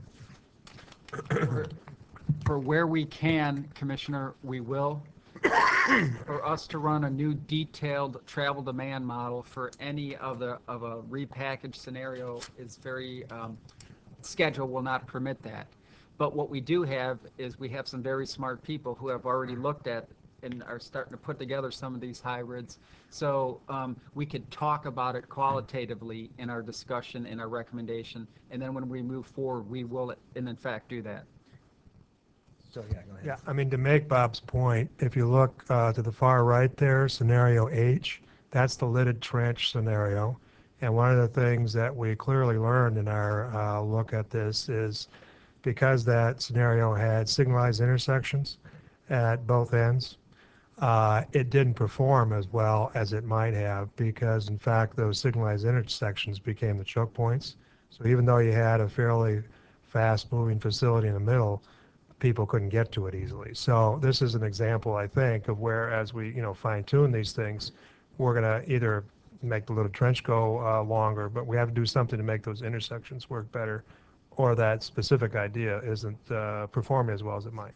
For- For where we can, Commissioner, we will. For us to run a new detailed travel demand model for any of the, of a repackaged scenario is very, um, schedule will not permit that. But what we do have is we have some very smart people who have already looked at and are starting to put together some of these hybrids. So um, we could talk about it qualitatively in our discussion, in our recommendation, and then when we move forward, we will, and in fact, do that. So, yeah, go ahead. Yeah, I mean, to make Bob's point, if you look uh, to the far right there, scenario H, that's the lidded trench scenario. And one of the things that we clearly learned in our uh, look at this is because that scenario had signalized intersections at both ends, uh, it didn't perform as well as it might have because, in fact, those signalized intersections became the choke points. So even though you had a fairly fast-moving facility in the middle, people couldn't get to it easily. So this is an example, I think, of where as we, you know, fine-tune these things, we're going to either make the little trench go uh, longer, but we have to do something to make those intersections work better, or that specific idea isn't uh, performing as well as it might.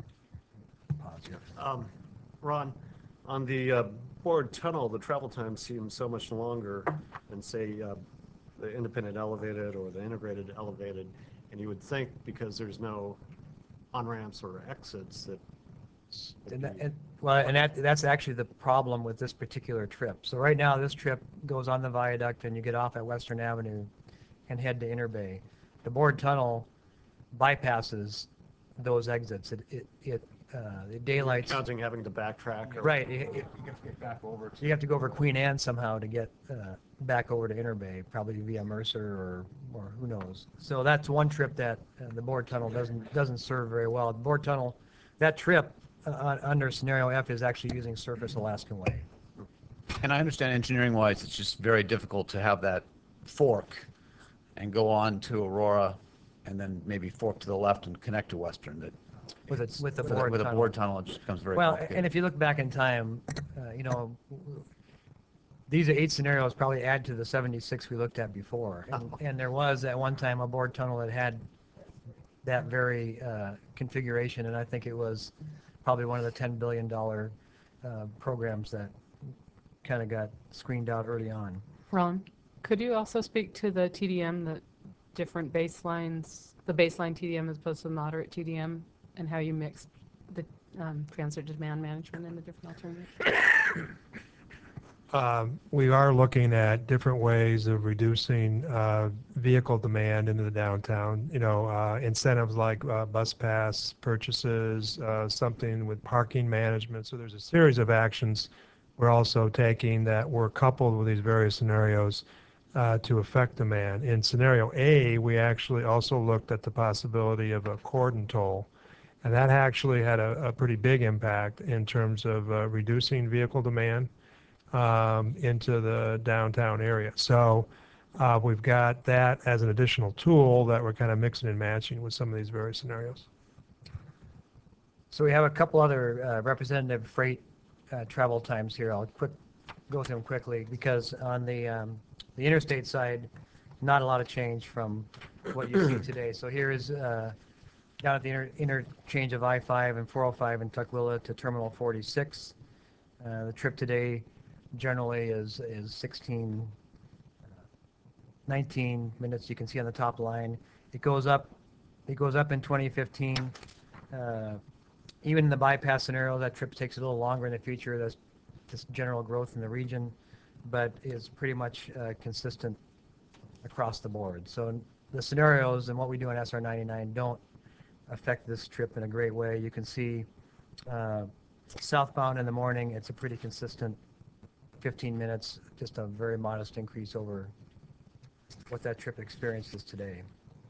Um, Ron, on the uh, bored tunnel, the travel time seems so much longer than, say, uh, the independent elevated or the integrated elevated. And you would think because there's no on-ramps or exits that. it'd And, that, be- and well, and that that's actually the problem with this particular trip. So right now, this trip goes on the viaduct, and you get off at Western Avenue, and head to Interbay. The bored tunnel bypasses those exits. It it it, uh, it daylights. Counting having to backtrack. Or, Right. It, it, you have to go over Queen Anne somehow to get uh, back over to Interbay, probably via Mercer or or who knows. So that's one trip that uh, the bored tunnel doesn't doesn't serve very well. The bored tunnel, that trip uh, under scenario F is actually using Surface Alaskan Way. And I understand engineering-wise, it's just very difficult to have that fork and go on to Aurora, and then maybe fork to the left and connect to Western. That With a, with the with a, board with a tunnel. board tunnel, it just becomes very Well, complicated. and if you look back in time, uh, you know, these eight scenarios probably add to the seventy-six we looked at before. And, and there was at one time a board tunnel that had that very uh, configuration, and I think it was probably one of the ten billion dollars uh, programs that kind of got screened out early on. Ron, could you also speak to the T D M, the different baselines, the baseline T D M as opposed to the moderate T D M, and how you mixed the um, transit demand management and the different alternatives? Um, We are looking at different ways of reducing uh, vehicle demand into the downtown. You know, uh, incentives like uh, bus pass purchases, uh, something with parking management. So there's a series of actions we're also taking that were coupled with these various scenarios uh, to affect demand. In scenario A, we actually also looked at the possibility of a cordon toll, and that actually had a, a pretty big impact in terms of uh, reducing vehicle demand um, into the downtown area. So uh, we've got that as an additional tool that we're kind of mixing and matching with some of these various scenarios. So we have a couple other uh, representative freight uh, travel times here. I'll quick go through them quickly because on the um, the interstate side, not a lot of change from what you see today. So here is uh, down at the inter interchange of I five and four oh five in Tukwila to Terminal forty-six. Uh, the trip today generally is is sixteen, nineteen minutes. You can see on the top line. It goes up. It goes up in twenty fifteen. Uh, even in the bypass scenario, that trip takes a little longer in the future. That's just general growth in the region, but is pretty much uh, consistent across the board. So the scenarios and what we do on S R ninety-nine don't affect this trip in a great way. You can see uh, southbound in the morning, it's a pretty consistent fifteen minutes, just a very modest increase over what that trip experiences today.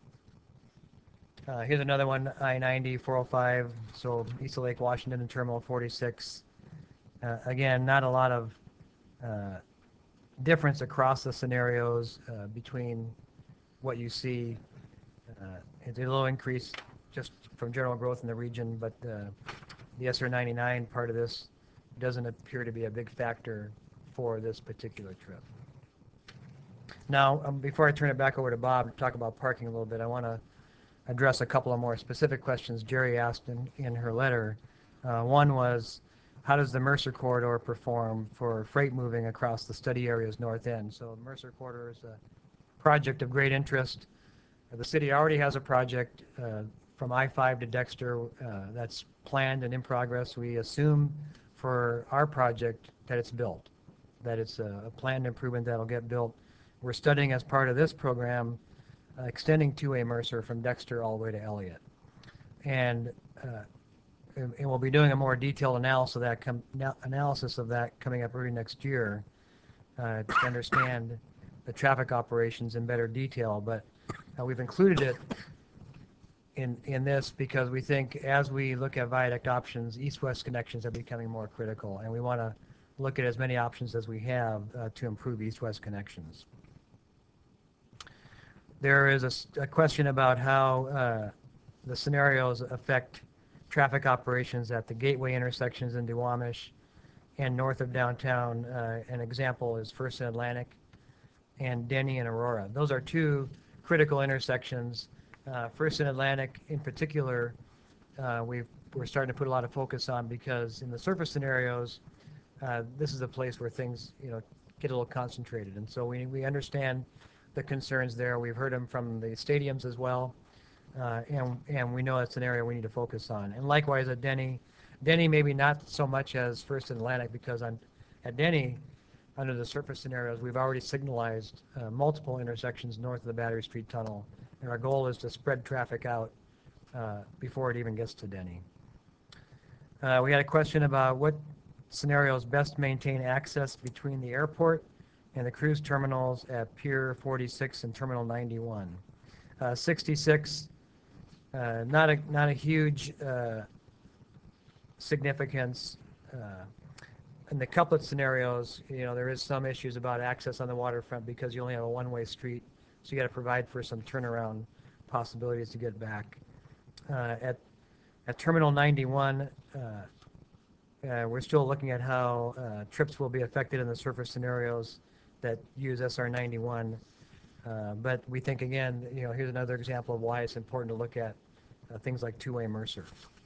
Uh, here's another one, I ninety, four oh five, so east of Lake Washington and Terminal forty-six. Uh, again, not a lot of uh, difference across the scenarios uh, between what you see. Uh, it's a little increase just from general growth in the region, but uh, the S R ninety-nine part of this doesn't appear to be a big factor for this particular trip. Now, um, before I turn it back over to Bob to talk about parking a little bit, I want to address a couple of more specific questions Jerry asked in, in her letter. Uh, one was, how does the Mercer Corridor perform for freight moving across the study area's north end? So the Mercer Corridor is a project of great interest. Uh, the city already has a project uh, from I five to Dexter uh, that's planned and in progress. We assume for our project that it's built, that it's a, a planned improvement that'll get built. We're studying as part of this program uh, extending two-way Mercer from Dexter all the way to Elliott. And, uh, and, and we'll be doing a more detailed analysis of that, com analysis of that coming up early next year uh, to understand the traffic operations in better detail. But uh, we've included it in, in this because we think as we look at viaduct options, east-west connections are becoming more critical, and we want to look at as many options as we have uh, to improve east-west connections. There is a, a question about how uh, the scenarios affect traffic operations at the gateway intersections in Duwamish and north of downtown. Uh, an example is First and Atlantic and Denny and Aurora. Those are two critical intersections. Uh, First and Atlantic in particular, uh, we've, we're starting to put a lot of focus on because in the surface scenarios, uh, this is a place where things, you know, get a little concentrated. And so we, we understand the concerns there. We've heard them from the stadiums as well, uh, and, and we know that's an area we need to focus on. And likewise at Denny, Denny maybe not so much as First and Atlantic because on, at Denny, under the surface scenarios, we've already signalized uh, multiple intersections north of the Battery Street Tunnel, and our goal is to spread traffic out uh, before it even gets to Denny. Uh, we had a question about what scenarios best maintain access between the airport and the cruise terminals at Pier forty-six and Terminal ninety-one. Uh, sixty-six, uh, not a not a huge uh, significance. Uh, in the couplet scenarios, you know, there is some issues about access on the waterfront because you only have a one-way street. So you got to provide for some turnaround possibilities to get back. Uh, at at Terminal ninety-one, uh, uh, we're still looking at how uh, trips will be affected in the surface scenarios that use S R ninety-one. Uh, but we think, again, you know, here's another example of why it's important to look at uh, things like two-way Mercer.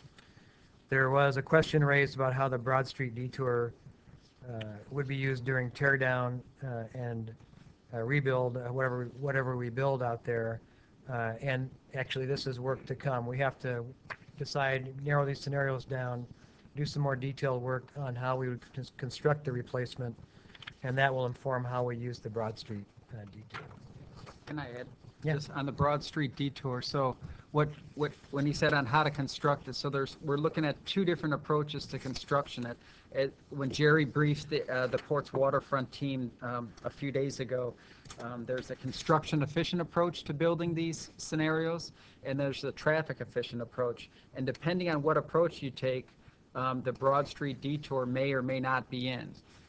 There was a question raised about how the Broad Street detour uh, would be used during tear down uh, and uh, rebuild, uh, whatever, whatever we build out there. Uh, and actually, this is work to come. We have to decide, narrow these scenarios down, do some more detailed work on how we would cons- construct the replacement, and that will inform how we use the Broad Street uh, detour. Can I add? Yeah. Just on the Broad Street detour, so what, what, when he said on how to construct it, so there's, we're looking at two different approaches to construction. It, it, when Jerry briefed the, uh, the Port's waterfront team um, a few days ago, um, there's a construction efficient approach to building these scenarios, and there's a traffic efficient approach. And depending on what approach you take, um, the Broad Street detour may or may not be in.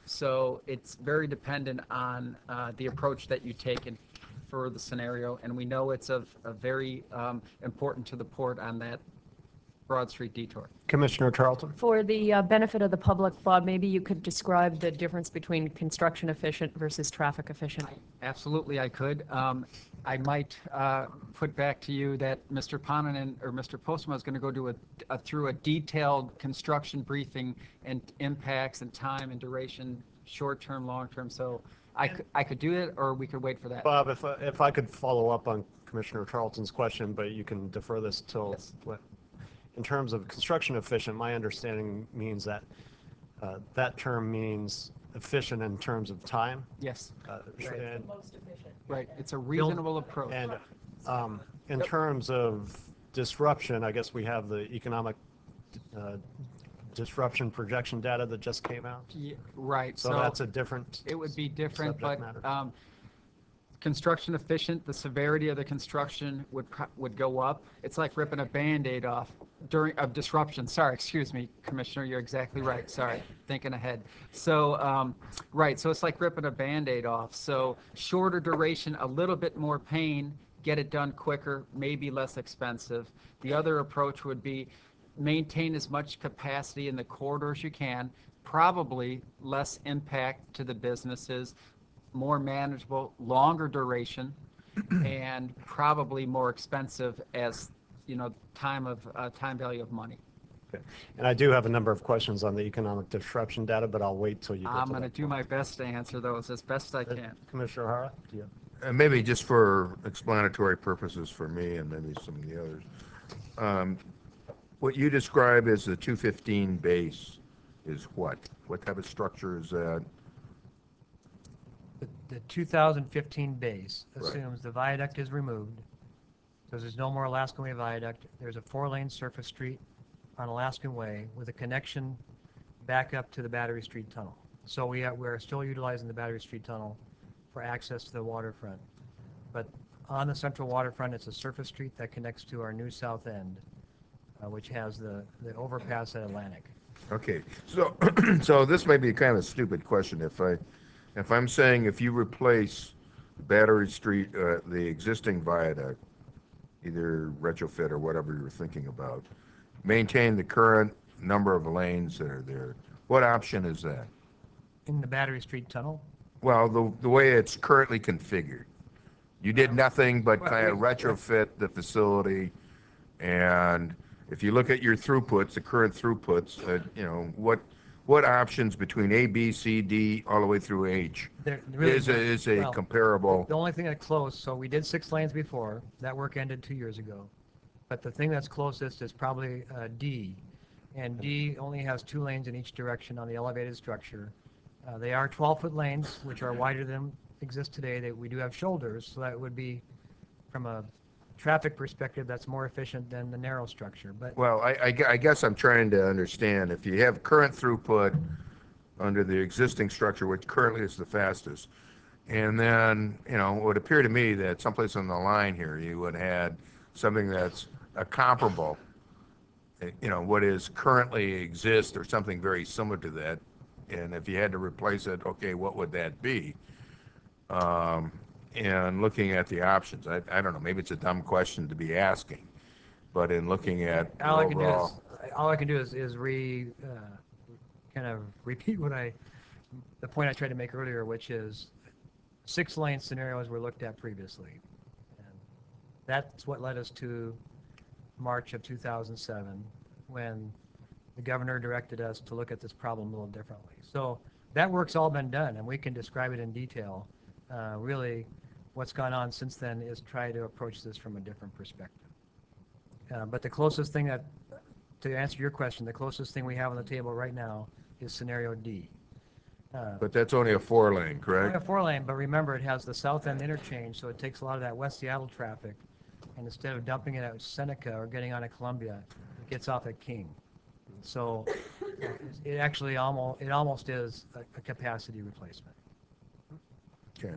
So it's very dependent on uh, the approach that you take in for the scenario, and we know it's of, of very um, important to the port on that Broad Street detour. Commissioner Charlton? For the uh, benefit of the public, Bob, maybe you could describe the difference between construction efficient versus traffic efficient. Absolutely, I could. Um, I might uh, put back to you that Mister Ponanen or Mister Postma is going to go do a, a through a detailed construction briefing and impacts and time and duration, short term, long term. So I could, I could do it, or we could wait for that. Bob, if, I- if I could follow up on Commissioner Charlton's question, but you can defer this till, Yes. what- in terms of construction efficient, my understanding means that, uh, that term means efficient in terms of time. Yes, uh, Right. and- Most efficient. right. It's a reasonable approach. And um, in terms of disruption, I guess we have the economic uh, disruption projection data that just came out. Ye- Right. So that's a different. It would be different, subject but matter. um, construction efficient, the severity of the construction would, pro- would go up. It's like ripping a Band-Aid off during, of disruption. Sorry, excuse me, Commissioner, you're exactly right. Sorry, thinking ahead. So, um, right, so it's like ripping a Band-Aid off. So shorter duration, a little bit more pain, get it done quicker, maybe less expensive. The other approach would be maintain as much capacity in the corridors you can, probably less impact to the businesses, more manageable, longer duration, and probably more expensive as, you know, time of, uh, time value of money. Okay. And I do have a number of questions on the economic disruption data, but I'll wait till you get to I'm that going to do my best to answer those as best I point. can. Commissioner Hara, do you? And maybe just for explanatory purposes for me and maybe some of the others. Um, What you describe as the two fifteen base is what? What type of structure is that? The, the two thousand fifteen base Right. assumes the viaduct is removed, so there's no more Alaskan Way viaduct. There's a four-lane surface street on Alaskan Way with a connection back up to the Battery Street Tunnel. So we are, we're still utilizing the Battery Street Tunnel for access to the waterfront. But on the central waterfront, it's a surface street that connects to our new south end, uh, which has the, the overpass at Atlantic. Okay, so, so this may be kind of a stupid question. If I, if I'm saying if you replace Battery Street, uh, the existing viaduct, either retrofit or whatever you're thinking about, maintain the current number of lanes that are there, what option is that? In the Battery Street Tunnel, Well, the, the way it's currently configured. You did nothing but Well, kind of we- retrofit the facility, and if you look at your throughputs, the current throughputs, uh, you know, what, what options between A, B, C, D, all the way through H there really is a, is a well, comparable? The only thing that closed, so we did six lanes before, that work ended two years ago. But the thing that's closest is probably uh, D, and D only has two lanes in each direction on the elevated structure. Uh, They are twelve-foot lanes, which are wider than exist today. They, we do have shoulders, so that would be, from a traffic perspective, that's more efficient than the narrow structure. But Well, I, I gue- I guess I'm trying to understand, if you have current throughput under the existing structure, which currently is the fastest, and then, you know, it would appear to me that someplace on the line here, you would add something that's a comparable, eh, you know, what is currently exists or something very similar to that, and if you had to replace it, okay, what would that be? Um, in looking at the options, I, I don't know, maybe it's a dumb question to be asking, but in looking at the All I can do is, overall, all I can do is, is re, uh, kind of repeat what I, the point I tried to make earlier, which is six lane scenarios were looked at previously. And that's what led us to March of two thousand seven, when the governor directed us to look at this problem a little differently. So that work's all been done, and we can describe it in detail. Uh, really, what's gone on since then is try to approach this from a different perspective. Uh, but the closest thing that, to answer your question, the closest thing we have on the table right now is scenario D. Uh, but that's only a four lane, only correct? a four lane, but remember, it has the south end interchange, so it takes a lot of that West Seattle traffic, and instead of dumping it at Seneca or getting on at Columbia, it gets off at King. So it actually almost, it almost is a, a capacity replacement. Okay.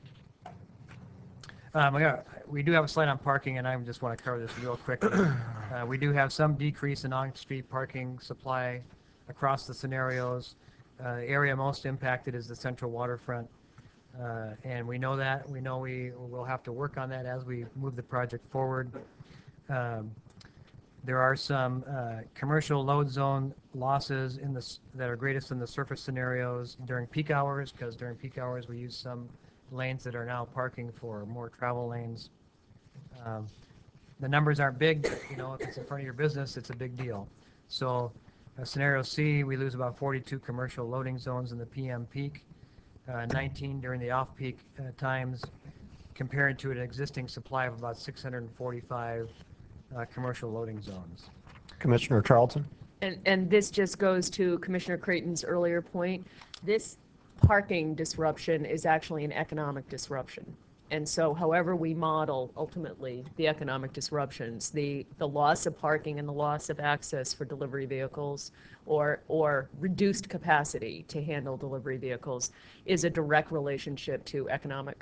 Um, we, got, we do have a slide on parking, and I just want to cover this real quickly. Uh, we do have some decrease in on-street parking supply across the scenarios. Uh, the area most impacted is the central waterfront, uh, and we know that. We know we will have to work on that as we move the project forward. Um, there are some uh, commercial load zone losses in this that are greatest in the surface scenarios during peak hours, because during peak hours we use some lanes that are now parking for more travel lanes. Um, the numbers aren't big, but, you know, if it's in front of your business, it's a big deal. So uh, scenario C, we lose about forty-two commercial loading zones in the P M peak, uh, nineteen during the off-peak uh, times, compared to an existing supply of about six hundred forty-five uh, commercial loading zones. Commissioner Charlton? And, and this just goes to Commissioner Creighton's earlier point. This parking disruption is actually an economic disruption. And so however we model ultimately the economic disruptions, the, the loss of parking and the loss of access for delivery vehicles or, or reduced capacity to handle delivery vehicles is a direct relationship to economic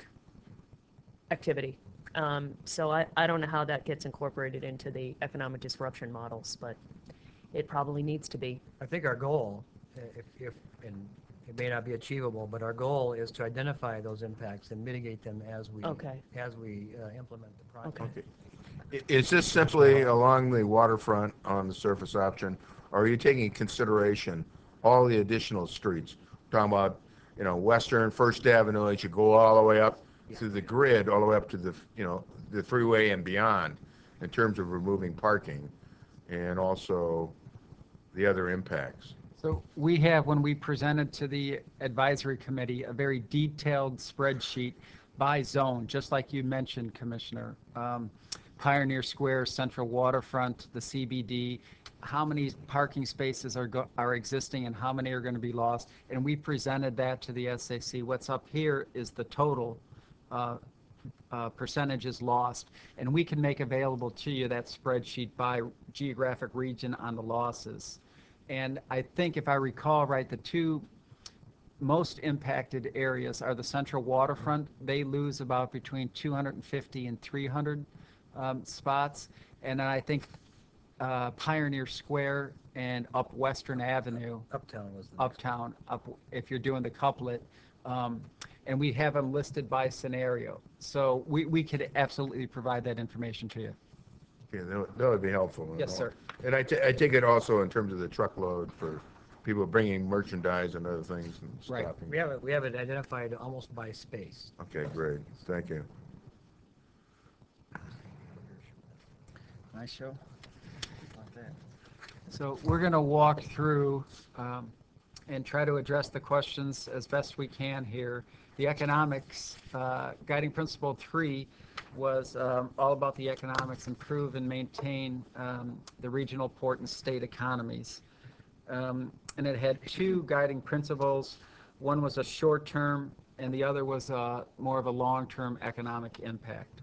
activity. Um, so I, I don't know how that gets incorporated into the economic disruption models, but it probably needs to be. I think our goal, uh, if, if, and it may not be achievable, but our goal is to identify those impacts and mitigate them as we, Okay. as we uh, implement the project. Okay. I- Is this simply along the waterfront on the surface option, or are you taking into consideration all the additional streets? Talking about, you know, Western, First Avenue, as you go all the way up through the grid, all the way up to the, you know, the freeway and beyond, in terms of removing parking, and also the other impacts. So we have, when we presented to the advisory committee, a very detailed spreadsheet by zone, just like you mentioned, Commissioner. Um, Pioneer Square, Central Waterfront, the C B D, how many parking spaces are go, are existing and how many are going to be lost. And we presented that to the S A C. What's up here is the total uh, uh, percentages lost. And we can make available to you that spreadsheet by geographic region on the losses. And I think if I recall right, the two most impacted areas are the central waterfront. They lose about between two hundred fifty and three hundred um, spots. And then I think uh, Pioneer Square and up Western Avenue, Uptown was the next uptown, up if you're doing the couplet. Um, and we have them listed by scenario. So we, we could absolutely provide that information to you. Okay, that would, that would be helpful. Yes, sir. And I, ta- I take it also in terms of the truckload for people bringing merchandise and other things and Right. stopping. We have it, we have it identified almost by space. Okay, great, thank you. Nice show. Like that. So we're going to walk through um, and try to address the questions as best we can here. The economics, uh, guiding principle three was um, all about the economics, improve and maintain um, the regional port and state economies. Um, and it had two guiding principles. One was a short-term and the other was uh, more of a long-term economic impact.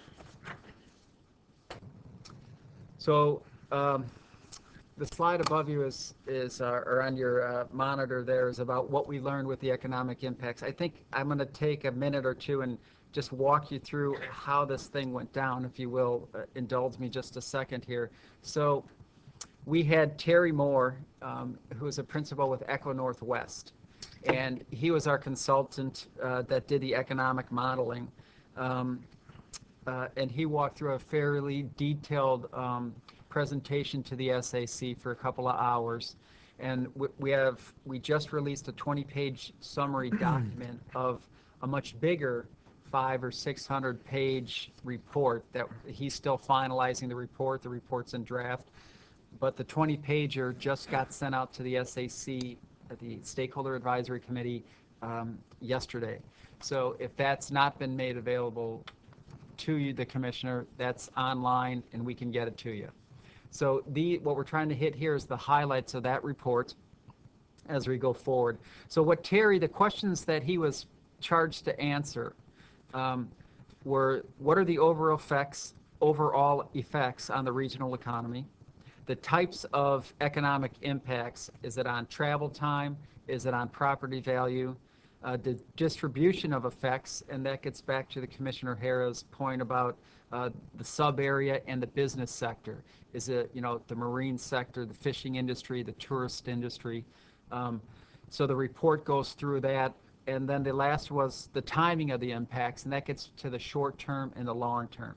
So um, the slide above you is, is uh, or on your uh, monitor there is about what we learned with the economic impacts. I think I'm going to take a minute or two and just walk you through how this thing went down, if you will. Uh, indulge me just a second here. So we had Terry Moore, um, who is a principal with Echo Northwest, and he was our consultant uh, that did the economic modeling. Um, uh, and he walked through a fairly detailed um, presentation to the S A C for a couple of hours. And we, we have, we just released a twenty-page summary document of a much bigger five or six hundred page report that he's still finalizing the report. The report's in draft. But the twenty pager just got sent out to the S A C, uh, the Stakeholder Advisory Committee, um, yesterday. So if that's not been made available to you, the commissioner, that's online and we can get it to you. So the, what we're trying to hit here is the highlights of that report as we go forward. So what Terry, the questions that he was charged to answer um, were, what are the overall effects, overall effects on the regional economy? The types of economic impacts, is it on travel time? Is it on property value? Uh, the distribution of effects, and that gets back to the Commissioner Harrah's point about uh, the sub area and the business sector. Is it, you know, the marine sector, the fishing industry, the tourist industry? Um, so the report goes through that. And then the last was the timing of the impacts, and that gets to the short term and the long term.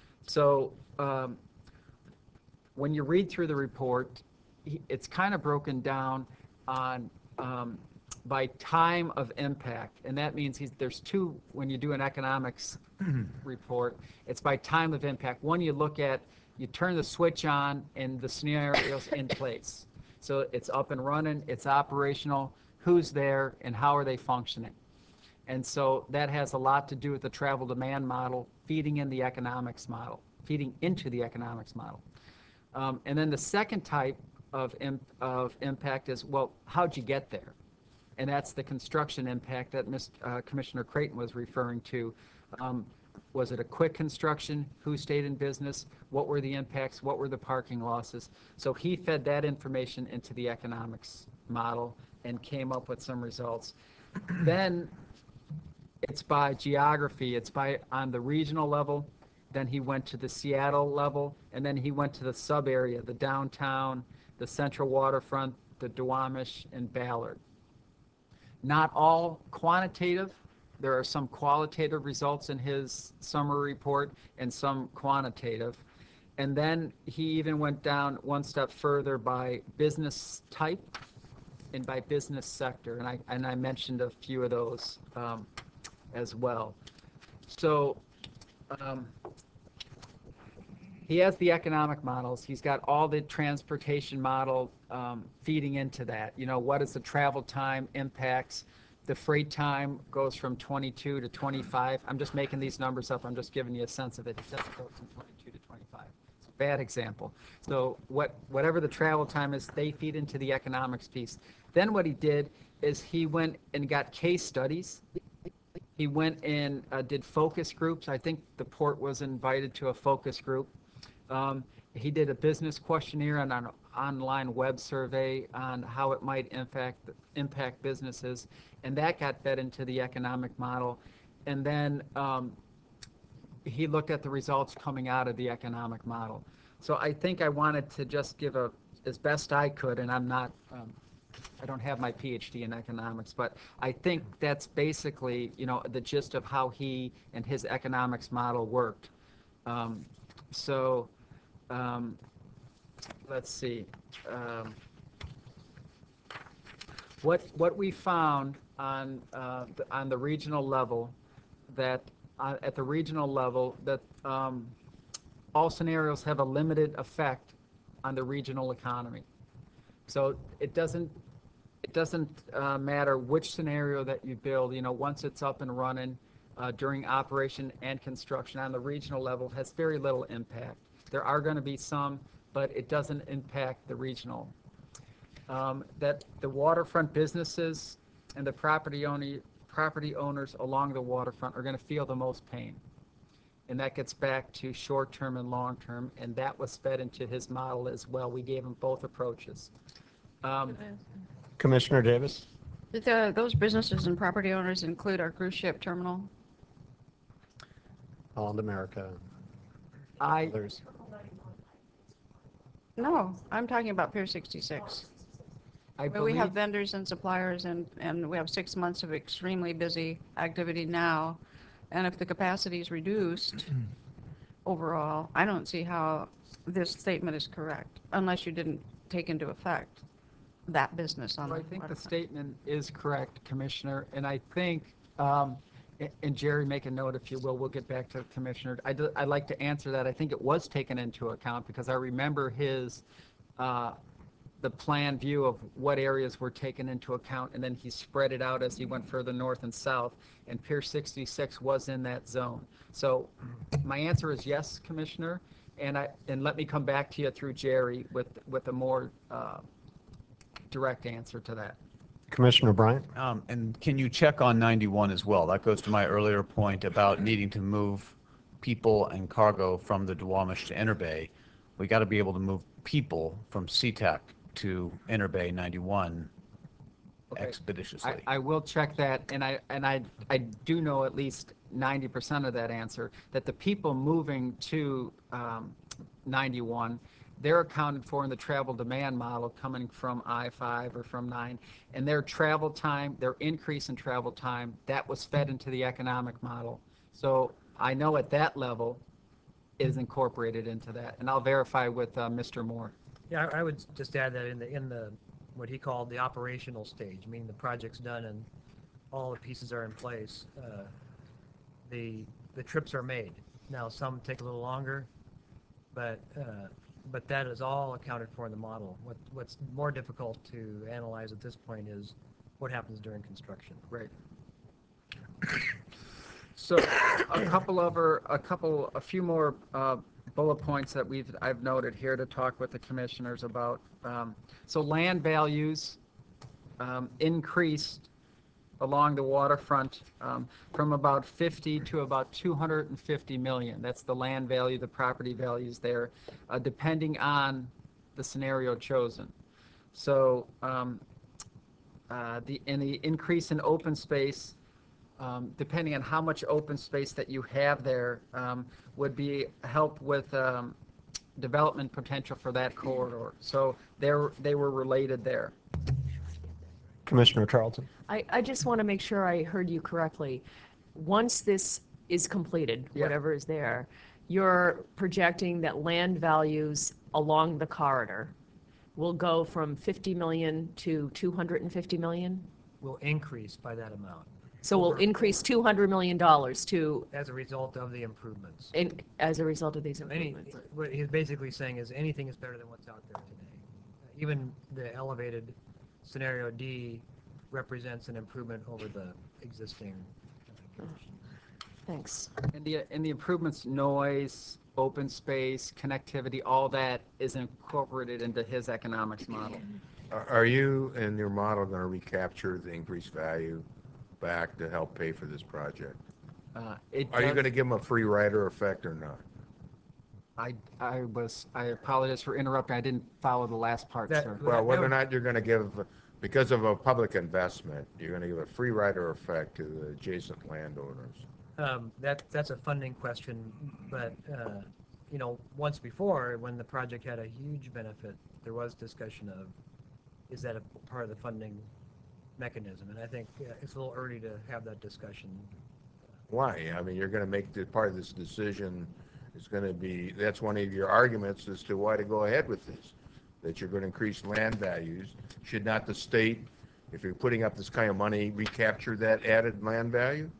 So um, when you read through the report, it's kind of broken down on um, by time of impact, and that means he's, there's two, when you do an economics report, it's by time of impact. One, you look at, you turn the switch on and the scenario's in place. So it's up and running, it's operational, who's there, and how are they functioning. And so that has a lot to do with the travel demand model feeding in the economics model, feeding into the economics model. Um, and then the second type of, imp, of impact is, well, how'd you get there? And that's the construction impact that Miz Uh, Commissioner Creighton was referring to. Um, was it a quick construction? Who stayed in business? What were the impacts? What were the parking losses? So he fed that information into the economics model and came up with some results. Then it's by geography. It's by on the regional level. Then he went to the Seattle level, and then he went to the sub area, the downtown, the central waterfront, the Duwamish, and Ballard. Not all quantitative. There are some qualitative results in his summary report and some quantitative. And then he even went down one step further by business type and by business sector. And I, and I mentioned a few of those um, as well. So um, he has the economic models. He's got all the transportation model um, feeding into that. You know, what is the travel time impacts? The freight time goes from twenty-two to twenty-five. I'm just making these numbers up. I'm just giving you a sense of it. It doesn't go from twenty-two to twenty-five. It's a bad example. So what, whatever the travel time is, they feed into the economics piece. Then what he did is he went and got case studies. He went and uh, did focus groups. I think the port was invited to a focus group. Um, he did a business questionnaire and an online web survey on how it might impact impact businesses, and that got fed into the economic model. And then um, he looked at the results coming out of the economic model. So I think I wanted to just give a, as best I could, and I'm not, um, I don't have my P H D in economics, but I think that's basically, you know, the gist of how he and his economics model worked. Um, so. Um, let's see. Um, what what we found on uh, the, on the regional level, that uh, at the regional level that um, all scenarios have a limited effect on the regional economy. So it doesn't it doesn't uh, matter which scenario that you build. You know, once it's up and running uh, during operation and construction on the regional level, has very little impact. There are going to be some, but it doesn't impact the regional. Um, that the waterfront businesses and the property, owner, property owners along the waterfront are going to feel the most pain. And that gets back to short-term and long-term, and that was fed into his model as well. We gave him both approaches. Um, Commissioner Davis? Did the, those businesses and property owners include our cruise ship terminal? Holland America, I, others. No, I'm talking about Pier sixty-six. I But we have believe, vendors and suppliers, and, and we have six months of extremely busy activity now. And if the capacity is reduced overall, I don't see how this statement is correct, unless you didn't take into effect that business on the Well, I think the waterfront. statement is correct, Commissioner, and I think, um, a- and Jerry, make a note if you will, we'll get back to the Commissioner. I'd, I'd like to answer that. I think it was taken into account because I remember his, uh, the plan view of what areas were taken into account, and then he spread it out as he went further north and south, and Pier sixty-six was in that zone. So my answer is yes, Commissioner, and I, and let me come back to you through Jerry with, with a more, uh, direct answer to that. Commissioner Bryant? Um, and can you check on ninety-one as well? That goes to my earlier point about needing to move people and cargo from the Duwamish to Interbay. We got to be able to move people from SeaTac to Interbay ninety-one Okay. expeditiously. I, I will check that, and I, and I, I do know at least ninety percent of that answer, that the people moving to um, ninety-one, they're accounted for in the travel demand model coming from I five or from nine, and their travel time, their increase in travel time, that was fed into the economic model. So I know at that level is incorporated into that, and I'll verify with uh, Mister Moore. Yeah, I I would just add that in the, in the, what he called the operational stage, meaning the project's done and all the pieces are in place, uh, the, the trips are made. Now, some take a little longer, but, uh, but that is all accounted for in the model. What, what's more difficult to analyze at this point is what happens during construction. Right. So a couple other, a couple, a few more uh, bullet points that we've, I've noted here to talk with the commissioners about. Um, So land values um, increased along the waterfront um, from about fifty to about two hundred fifty million. That's the land value, the property values there, uh, depending on the scenario chosen. So um, uh, the, and the increase in open space, um, depending on how much open space that you have there, um, would be help with um, development potential for that corridor. So they're, they were related there. Commissioner Charlton? I, I just want to make sure I heard you correctly. Once this is completed, Yeah. whatever is there, you're projecting that land values along the corridor will go from fifty million to two hundred fifty million? Will increase by that amount So we'll Over- increase two hundred million dollars to, as a result of the improvements. in, as a result of these Any, improvements. what he's basically saying is anything is better than what's out there today. Even the elevated scenario D represents an improvement over the existing uh, conditions. Thanks. And the, and the improvements, noise, open space, connectivity, all that is incorporated into his economics model. Are are you and your model going to recapture the increased value back to help pay for this project? Uh, it Are you does- going to give them a free rider effect or not? I, I was, I apologize for interrupting. I didn't follow the last part, That- sir. Well, whether or would- not you're going to give, because of a public investment, you're going to give a free rider effect to the adjacent landowners. Um, that, that's a funding question, but, uh, you know, once before, when the project had a huge benefit, there was discussion of, is that a part of the funding mechanism? And I think uh, it's a little early to have that discussion. Why? I mean, you're going to make the part of this decision is going to be, that's one of your arguments as to why to go ahead with this, that you're going to increase land values. Should not the state, if you're putting up this kind of money, recapture that added land value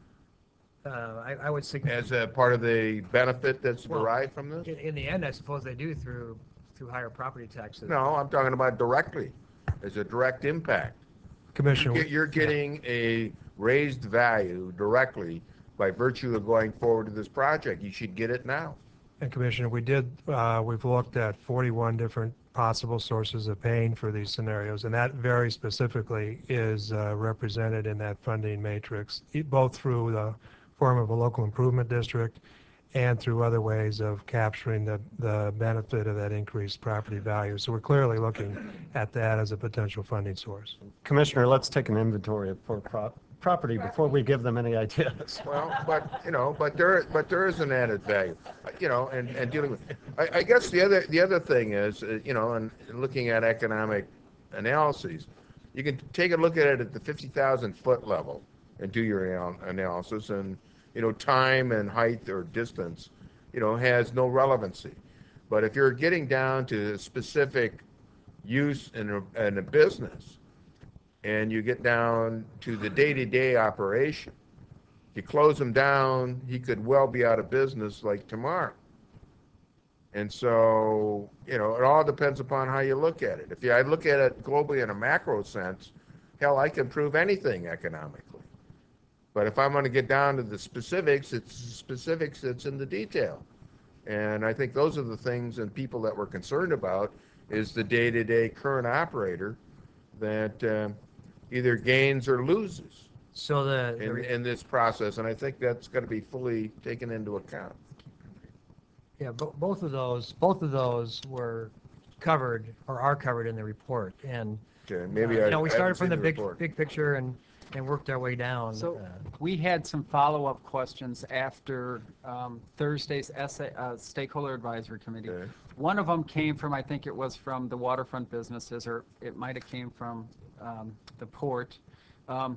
Uh, I, I would suggest, as a part of the benefit that's Well, derived from this? in, in the end, I suppose they do through, through higher property taxes. No, I'm talking about directly, as a direct impact. Commissioner, You're- You're getting a raised value directly by virtue of going forward to this project. You should get it now. and Commissioner, we did, uh, we've looked at forty-one different possible sources of paying for these scenarios, and that very specifically is uh, represented in that funding matrix, e- both through the form of a local improvement district and through other ways of capturing the, the benefit of that increased property value. So we're clearly looking at that as a potential funding source. Commissioner, let's take an inventory of poor prop- property before we give them any ideas. Well, but, you know, but there, but there is an added value, you know, and, and dealing with, I, I guess the other, the other thing is, uh, you know, and looking at economic analyses, you can take a look at it at the fifty thousand foot level and do your anal- analysis, and you know, time and height or distance, you know, has no relevancy. But if you're getting down to specific use in a, in a business, and you get down to the day-to-day operation, you close him down, he could well be out of business like tomorrow. And so, you know, it all depends upon how you look at it. If you, I look at it globally in a macro sense, hell, I can prove anything economically. But if I'm going to get down to the specifics, it's the specifics that's in the detail. And I think those are the things and people that we're concerned about is the day-to-day current operator that uh, either gains or loses So the, the in, re- in this process. And I think that's going to be fully taken into account. yeah, bo- both of those, both of those were covered or are covered in the report. And Okay, maybe uh, I, you know, we I started haven't from seen the the big report. big picture and and worked our way down. So uh, we had some follow-up questions after um, Thursday's S A, uh, Stakeholder Advisory Committee. Okay. One of them came from, I think it was from the waterfront businesses, or it might have came from um, the port. Um,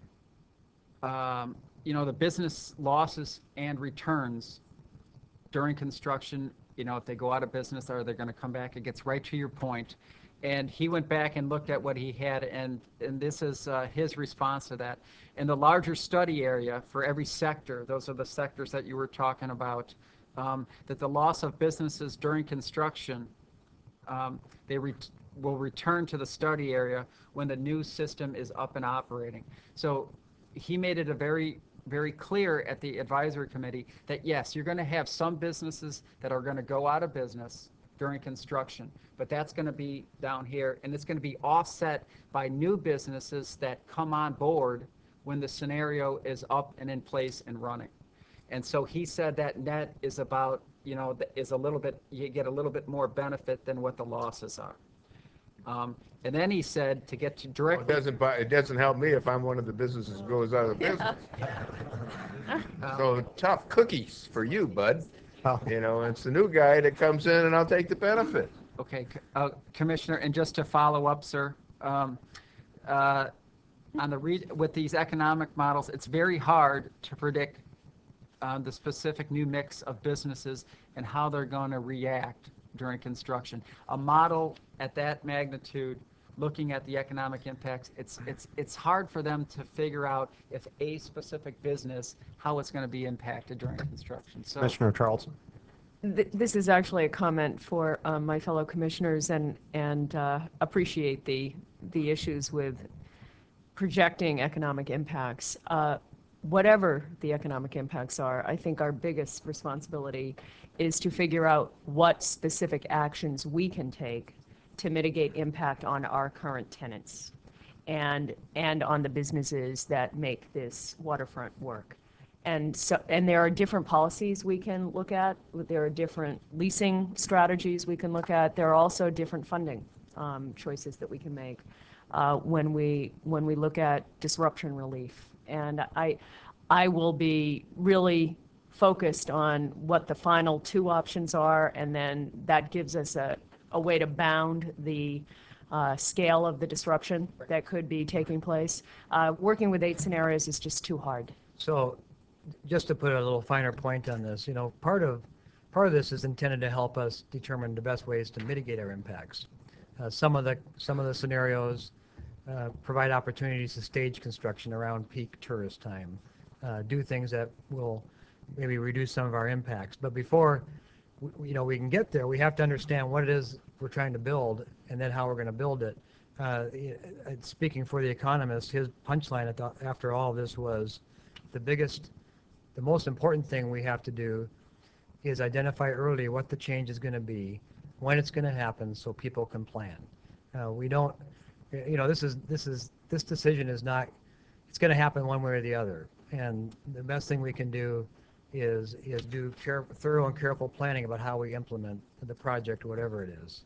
um, You know, the business losses and returns during construction, you know, if they go out of business, are they going to come back? It gets right to your point. And he went back and looked at what he had, and, and this is uh, his response to that. In the larger study area for every sector, those are the sectors that you were talking about, um, that the loss of businesses during construction, um, they ret- will return to the study area when the new system is up and operating. So he made it a very, very clear at the advisory committee that yes, you're going to have some businesses that are going to go out of business during construction, but that's going to be down here, and it's going to be offset by new businesses that come on board when the scenario is up and in place and running. And so he said that net is about, you know, th- is a little bit, you get a little bit more benefit than what the losses are. Um, and then he said to get to It directly. doesn't, buy- it doesn't help me if I'm one of the businesses that goes out of business. So tough cookies for you, bud. Oh. You know, it's the new guy that comes in and I'll take the benefit. Okay, c- uh, Commissioner, and just to follow up, sir, um, uh, on the re- with these economic models, it's very hard to predict uh, the specific new mix of businesses and how they're going to react during construction. A model at that magnitude, looking at the economic impacts, it's it's it's hard for them to figure out if a specific business, how it's going to be impacted during construction. So. Commissioner Charlton. Th- This is actually a comment for um, my fellow commissioners, and, and uh, appreciate the, the issues with projecting economic impacts. Uh, Whatever the economic impacts are, I think our biggest responsibility is to figure out what specific actions we can take to mitigate impact on our current tenants and, and on the businesses that make this waterfront work. And so, and there are different policies we can look at. There are different leasing strategies we can look at. There are also different funding um, choices that we can make uh, when we when we look at disruption relief. And I, I will be really focused on what the final two options are, and then that gives us a, a way to bound the uh, scale of the disruption that could be taking place. Uh, working with eight scenarios is just too hard. So just to put a little finer point on this, you know, part of part of this is intended to help us determine the best ways to mitigate our impacts. Uh, some of the some of the scenarios uh, provide opportunities to stage construction around peak tourist time, uh, do things that will maybe reduce some of our impacts. But before we, you know we can get there, we have to understand what it is we're trying to build and then how we're going to build it. Uh, speaking for the economist, his punchline at the, after all of this was the biggest the most important thing we have to do is identify early what the change is going to be, when it's going to happen, so people can plan. Uh, we don't, you know, this is this is this decision is not. It's going to happen one way or the other, and the best thing we can do is is do care, thorough and careful planning about how we implement the project, whatever it is.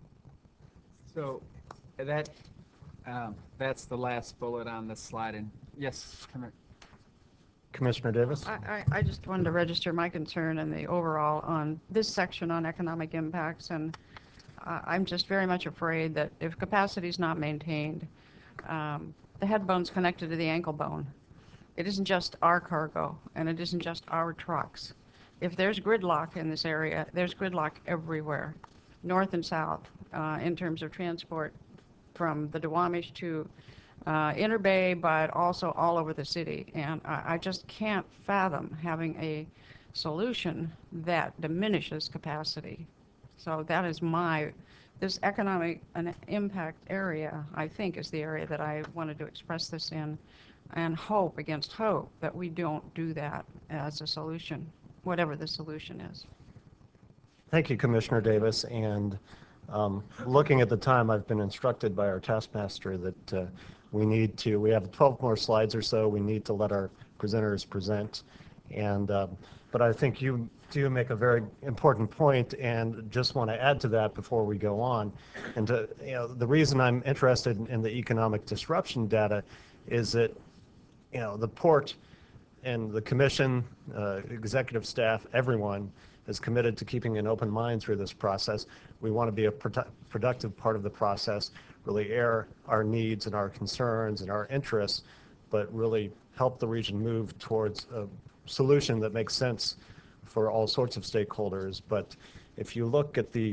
So that, um, that's the last bullet on this slide. And yes, come here. Commissioner Davis. I, I I just wanted to register my concern in the overall on this section on economic impacts, and uh, I'm just very much afraid that if capacity is not maintained, um, the head bone's connected to the ankle bone, It isn't just our cargo, and it isn't just our trucks. If there's gridlock in this area, there's gridlock everywhere, north and south, uh, in terms of transport from the Duwamish to uh, Inner Bay, but also all over the city. And I, I just can't fathom having a solution that diminishes capacity. So that is my, this economic and impact area, I think, is the area that I wanted to express this in, and hope against hope that we don't do that as a solution, whatever the solution is. Thank you, Commissioner Davis. And um, looking at the time, I've been instructed by our taskmaster that uh, we need to, we have twelve more slides or so. We need to let our presenters present. And, um, but I think you do make a very important point, and just want to add to that before we go on. And to, you know, the reason I'm interested in the economic disruption data is that, you know, the port and the commission, uh, executive staff, everyone is committed to keeping an open mind through this process. We want to be a produ- productive part of the process, really air our needs and our concerns and our interests, but really help the region move towards a solution that makes sense for all sorts of stakeholders. But if you look at the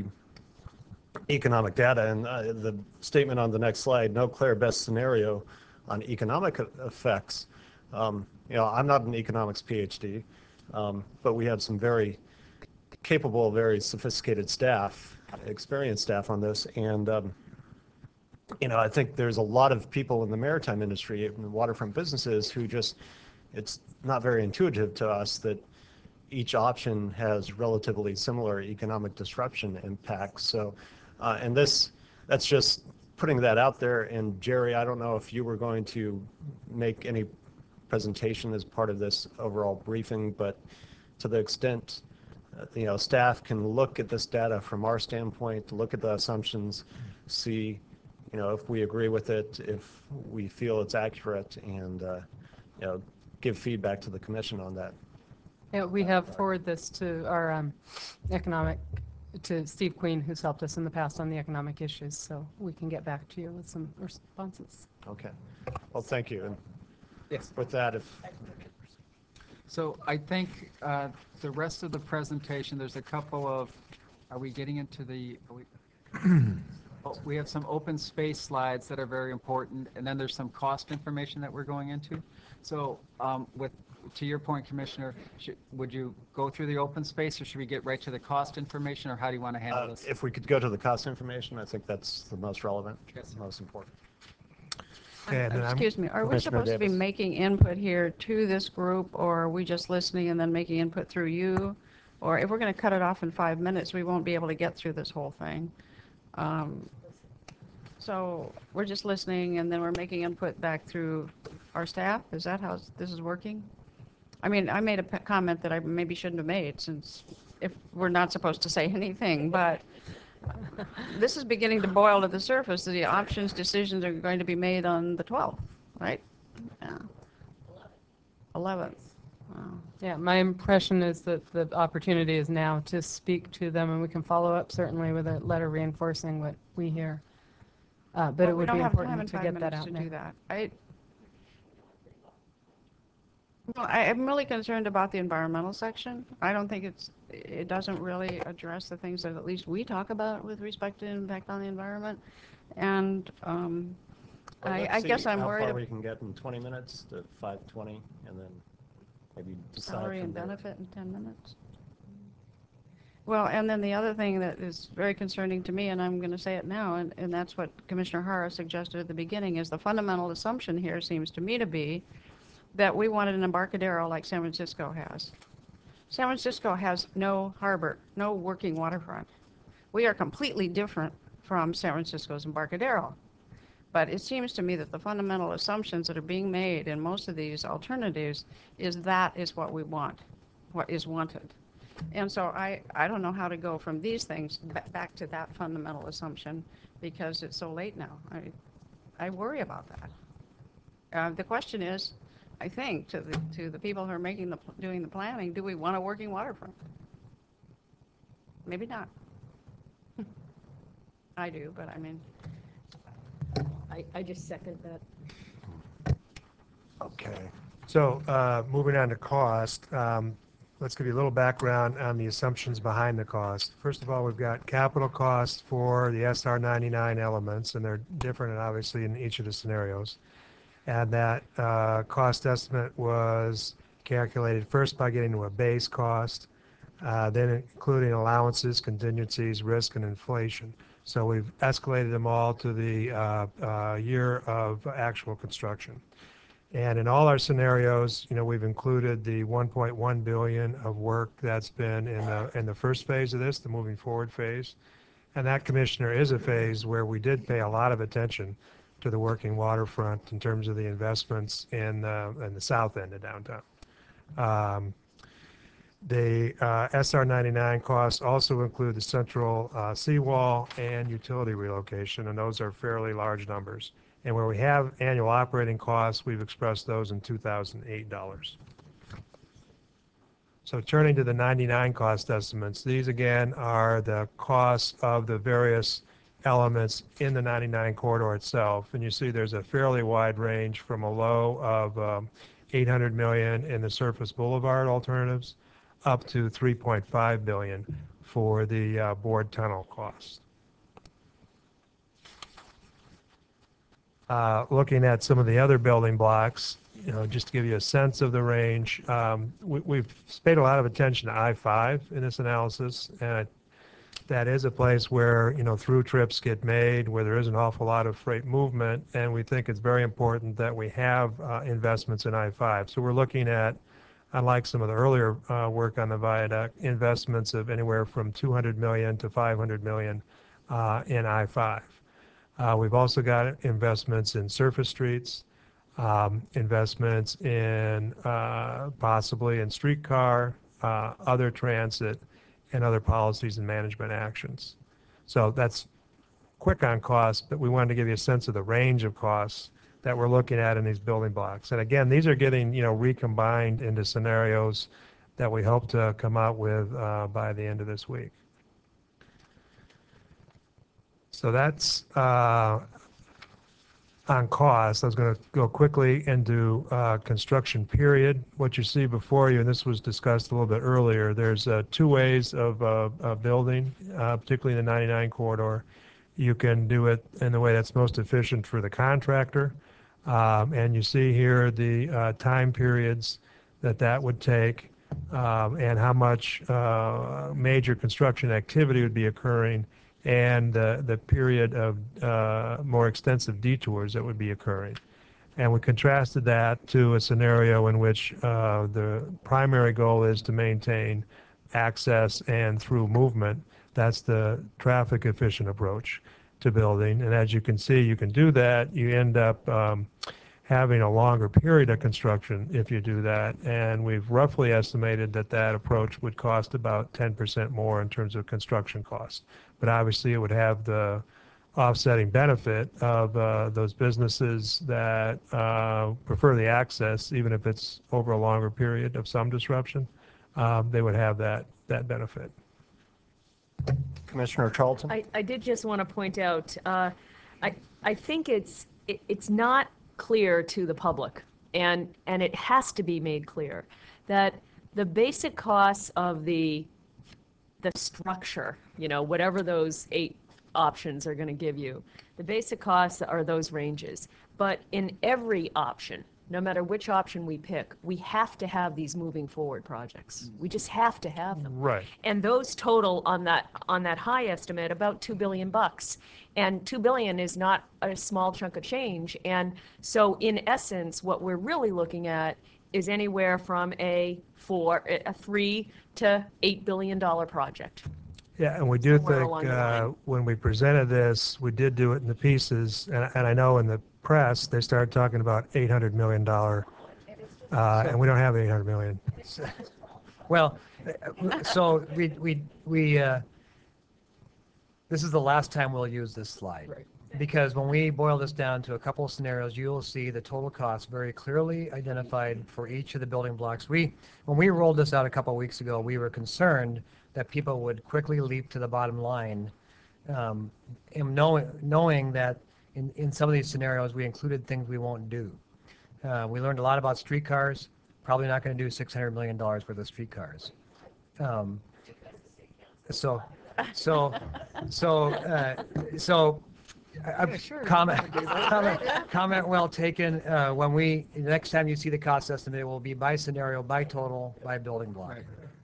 economic data and uh, the statement on the next slide, no clear best scenario on economic effects. Um, you know, I'm not an economics PhD, um, but we have some very capable, very sophisticated staff, experienced staff on this. And, um, you know, I think there's a lot of people in the maritime industry, in the waterfront businesses, who just, it's not very intuitive to us that each option has relatively similar economic disruption impacts. So, uh, and this, that's just putting that out there. And Jerry, I don't know if you were going to make any presentation as part of this overall briefing, but to the extent, uh, you know, staff can look at this data from our standpoint, look at the assumptions, see, you know, if we agree with it, if we feel it's accurate, and, uh, you know, give feedback to the commission on that. Yeah, we have forwarded this to our um, economic, to Steve Queen, who's helped us in the past on the economic issues, so we can get back to you with some responses. Okay. Well, thank you. And Yes. with that, if, So I think uh, the rest of the presentation, there's a couple of, are we getting into the, are we, oh, we have some open space slides that are very important, and then there's some cost information that we're going into. So um, with, to your point, Commissioner, should, would you go through the open space, or should we get right to the cost information, or how do you want to handle uh, this? if we could go to the cost information, I think that's the most relevant, Yes. most important. Okay, and then I'm- Excuse me, are we Commissioner supposed to be Davis. making input here to this group, or are we just listening and then making input through you? Or if we're going to cut it off in five minutes, we won't be able to get through this whole thing. Um, So we're just listening, and then we're making input back through our staff? Is that how this is working? I mean, I made a p- comment that I maybe shouldn't have made, since if we're not supposed to say anything, but this is beginning to boil to the surface. The options decisions are going to be made on the twelfth, right? Yeah. eleventh. Wow. Yeah, my impression is that the opportunity is now to speak to them, and we can follow up certainly with a letter reinforcing what we hear. Uh, But Well, it we would don't be have time in important to five get that minutes out to now. do that. I, well, I am really concerned about the environmental section. I don't think it's, it doesn't really address the things that at least we talk about with respect to impact on the environment. And um, Well, I, let's I see guess I'm how worried far we about can get in twenty minutes to five twenty, and then maybe decide salary from and there. benefit in ten minutes. Well, and then the other thing that is very concerning to me, and I'm going to say it now, and, and that's what Commissioner Hara suggested at the beginning, is the fundamental assumption here seems to me to be that we wanted an Embarcadero like San Francisco has. San Francisco has no harbor, no working waterfront. We are completely different from San Francisco's Embarcadero. But it seems to me that the fundamental assumptions that are being made in most of these alternatives is that is what we want, what is wanted. And so I, I don't know how to go from these things ba- back to that fundamental assumption, because it's so late now. I, I worry about that. Uh, the question is, I think, to the, to the people who are making the, doing the planning, do we want a working waterfront? Maybe not. I do, but I mean, I, I just second that. Okay. So, uh, moving on to cost, um, let's give you a little background on the assumptions behind the cost. First of all, we've got capital costs for the S R ninety-nine elements, and they're different, obviously, in each of the scenarios. And that uh, cost estimate was calculated first by getting to a base cost, uh, then including allowances, contingencies, risk, and inflation. So we've escalated them all to the uh, uh, year of actual construction. And in all our scenarios, you know, we've included the one point one billion of work that's been in the in the first phase of this, the moving forward phase. And that, Commissioner, is a phase where we did pay a lot of attention to the working waterfront in terms of the investments in uh, in the south end of downtown. Um, the uh, S R ninety-nine costs also include the central uh, seawall and utility relocation, and those are fairly large numbers. And where we have annual operating costs, we've expressed those in two thousand eight dollars. So turning to the ninety-nine cost estimates, these again are the costs of the various elements in the ninety-nine corridor itself. And you see there's a fairly wide range from a low of um, eight hundred million dollars in the surface boulevard alternatives up to three point five billion dollars for the uh, board tunnel costs. Uh, looking at some of the other building blocks, you know, just to give you a sense of the range, um, we, we've paid a lot of attention to I five in this analysis, and that is a place where, you know, through trips get made, where there is an awful lot of freight movement, and we think it's very important that we have uh, investments in I five. So we're looking at, unlike some of the earlier uh, work on the viaduct, investments of anywhere from two hundred million to five hundred million uh, in I five. Uh, we've also got investments in surface streets, um, investments in uh, possibly in streetcar, uh, other transit, and other policies and management actions. So that's quick on costs, but we wanted to give you a sense of the range of costs that we're looking at in these building blocks. And again, these are getting, you know, recombined into scenarios that we hope to come out with uh, by the end of this week. So that's uh, on cost. I was going to go quickly into uh, construction period. What you see before you, and this was discussed a little bit earlier, there's uh, two ways of uh, uh, building, uh, particularly in the ninety-nine corridor. You can do it in the way that's most efficient for the contractor. Um, and you see here the uh, time periods that that would take um, and how much uh, major construction activity would be occurring, and uh, the period of uh, more extensive detours that would be occurring. And we contrasted that to a scenario in which uh, the primary goal is to maintain access and through movement. That's the traffic efficient approach to building. And as you can see, you can do that. You end up um, having a longer period of construction if you do that. And we've roughly estimated that that approach would cost about ten percent more in terms of construction costs. But obviously it would have the offsetting benefit of uh, those businesses that uh, prefer the access, even if it's over a longer period of some disruption, um, they would have that, that benefit. Commissioner Charlton? I, I did just want to point out, uh, I, I think it's, it, it's not clear to the public, and, and it has to be made clear, that the basic costs of the, the structure, you know, whatever those eight options are going to give you, the basic costs are those ranges. But in every option, no matter which option we pick, we have to have these moving forward projects. We just have to have them. Right. And those total on that on that high estimate about two billion bucks. And two billion is not a small chunk of change. And so in essence, what we're really looking at is anywhere from a four, a three to eight billion dollar project. Yeah, and we do Somewhere think along the uh, line. when we presented this, we did do it in the pieces, and, and I know in the press they started talking about eight hundred million dollars, uh, and we don't have eight hundred million dollars. Well, uh, so we, we, we, uh, this is the last time we'll use this slide. Right. Because when we boil this down to a couple of scenarios, you will see the total cost very clearly identified for each of the building blocks. We, when we rolled this out a couple of weeks ago, we were concerned that people would quickly leap to the bottom line, um, and knowing, knowing that in, in some of these scenarios we included things we won't do. Uh, we learned a lot about streetcars. Probably not going to do six hundred million dollars worth of streetcars. Um, so, so, so, uh, so, I- I- comment, comment, comment well taken. Uh, when we, next time you see the cost estimate, it will be by scenario, by total, by building block.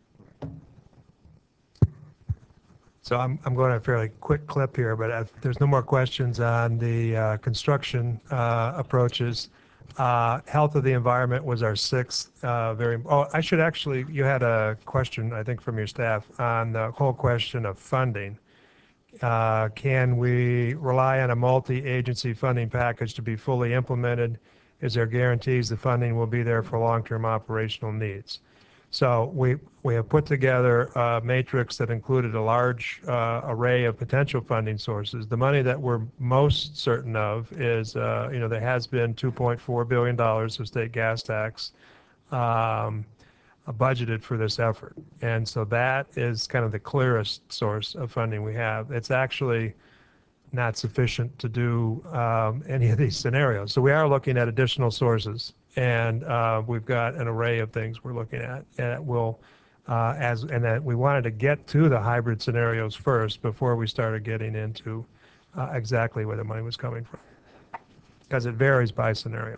So I'm, I'm going a fairly quick clip here, but if there's no more questions on the uh, construction uh, approaches. Uh, Health of the environment was our sixth. uh, Very, oh, I should actually, you had a question, I think, from your staff on the whole question of funding. Uh, Can we rely on a multi-agency funding package to be fully implemented? Is there guarantees the funding will be there for long-term operational needs? So we, we have put together a matrix that included a large uh, array of potential funding sources. The money that we're most certain of is, uh, you know, there has been two point four billion dollars of state gas tax um, budgeted for this effort. And so that is kind of the clearest source of funding we have. It's actually not sufficient to do um, any of these scenarios. So we are looking at additional sources, and uh, we've got an array of things we're looking at. And it will, uh, as and that we wanted to get to the hybrid scenarios first before we started getting into uh, exactly where the money was coming from, because it varies by scenario.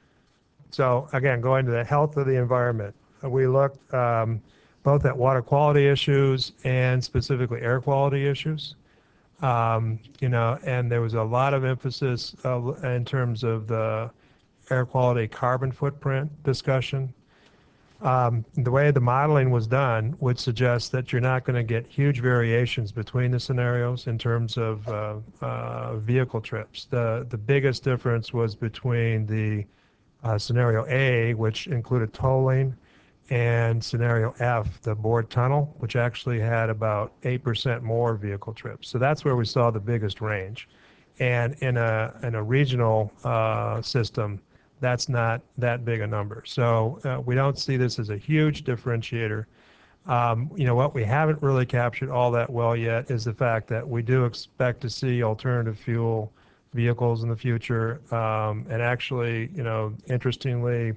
So again, going to the health of the environment, we looked um, both at water quality issues and specifically air quality issues. Um, you know, and there was a lot of emphasis uh, in terms of the air quality carbon footprint discussion. Um, the way the modeling was done would suggest that you're not going to get huge variations between the scenarios in terms of uh, uh, vehicle trips. The, the biggest difference was between the uh, scenario A, which included tolling, and scenario F, the bored tunnel, which actually had about eight percent more vehicle trips. So that's where we saw the biggest range. And in a, in a regional uh, system, that's not that big a number. So uh, we don't see this as a huge differentiator. Um, you know, what we haven't really captured all that well yet is the fact that we do expect to see alternative fuel vehicles in the future. Um, and actually, you know, interestingly,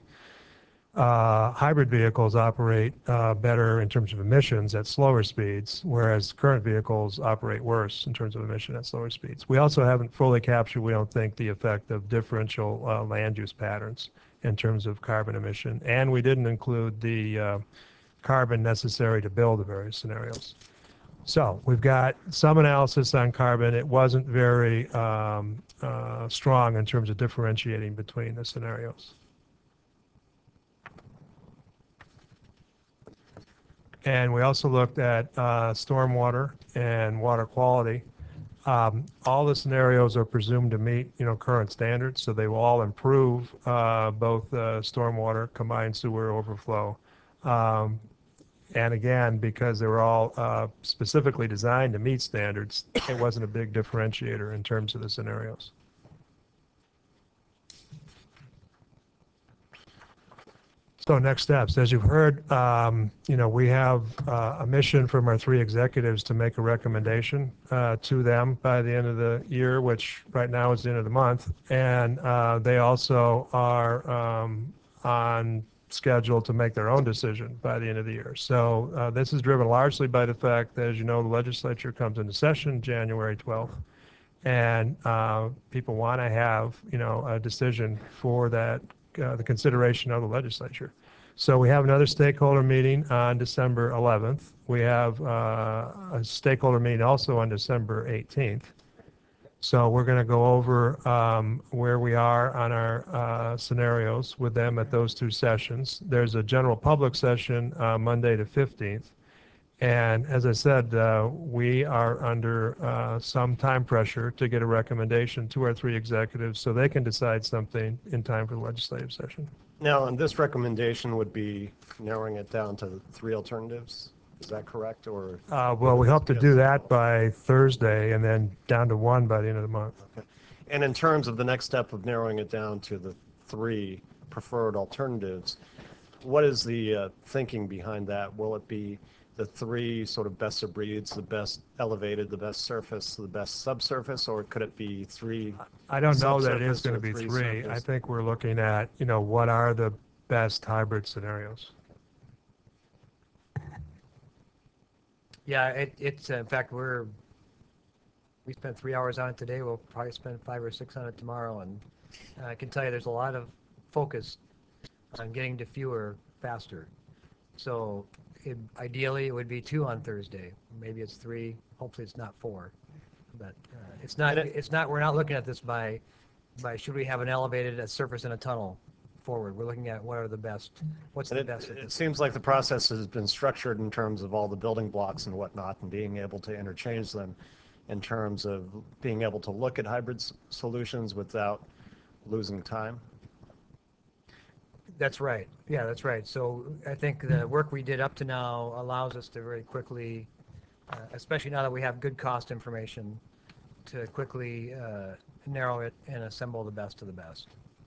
Uh, hybrid vehicles operate uh, better in terms of emissions at slower speeds, whereas current vehicles operate worse in terms of emission at slower speeds. We also haven't fully captured, we don't think, the effect of differential uh, land use patterns in terms of carbon emission, and we didn't include the uh, carbon necessary to build the various scenarios. So we've got some analysis on carbon. It wasn't very um, uh, strong in terms of differentiating between the scenarios. And we also looked at uh, stormwater and water quality. Um, all the scenarios are presumed to meet, you know, current standards, so they will all improve uh, both uh, stormwater, combined sewer overflow. Um, and again, because they were all uh, specifically designed to meet standards, it wasn't a big differentiator in terms of the scenarios. So next steps, as you've heard, um, you know, we have uh, a mission from our three executives to make a recommendation uh, to them by the end of the year, which right now is the end of the month. And uh, they also are um, on schedule to make their own decision by the end of the year. So uh, this is driven largely by the fact that, as you know, the legislature comes into session January twelfth. And uh, people want to have, you know, a decision for that, uh, the consideration of the legislature. So we have another stakeholder meeting on December eleventh. We have uh, a stakeholder meeting also on December eighteenth. So we're going to go over um, where we are on our uh, scenarios with them at those two sessions. There's a general public session uh, Monday the fifteenth. And as I said, uh, we are under uh, some time pressure to get a recommendation to our three executives so they can decide something in time for the legislative session. Now, and this recommendation would be narrowing it down to three alternatives. Is that correct, or? Uh, well, we hope to do that by Thursday and then down to one by the end of the month. Okay. And in terms of the next step of narrowing it down to the three preferred alternatives, what is the uh, thinking behind that? Will it be the three sort of best of breeds, the best elevated, the best surface, the best subsurface, or could it be three? I don't know that it is subsurface going or to be three three. I surface? think we're looking at, you know, what are the best hybrid scenarios? Yeah, it, it's, uh, in fact, we're, we spent three hours on it today. We'll probably spend five or six on it tomorrow. And uh, I can tell you there's a lot of focus on getting to fewer faster. So it, ideally, it would be two on Thursday. Maybe it's three. Hopefully, it's not four. But uh, it's not, And it- it's not, we're not looking at this by, by should we have an elevated, a surface, and a tunnel forward. We're looking at what are the best, what's And the it, best. at it this. seems like the process has been structured in terms of all the building blocks and whatnot, and being able to interchange them in terms of being able to look at hybrid s- solutions without losing time. That's right. Yeah, that's right. So I think the work we did up to now allows us to very quickly, uh, especially now that we have good cost information, to quickly uh, narrow it and assemble the best of the best.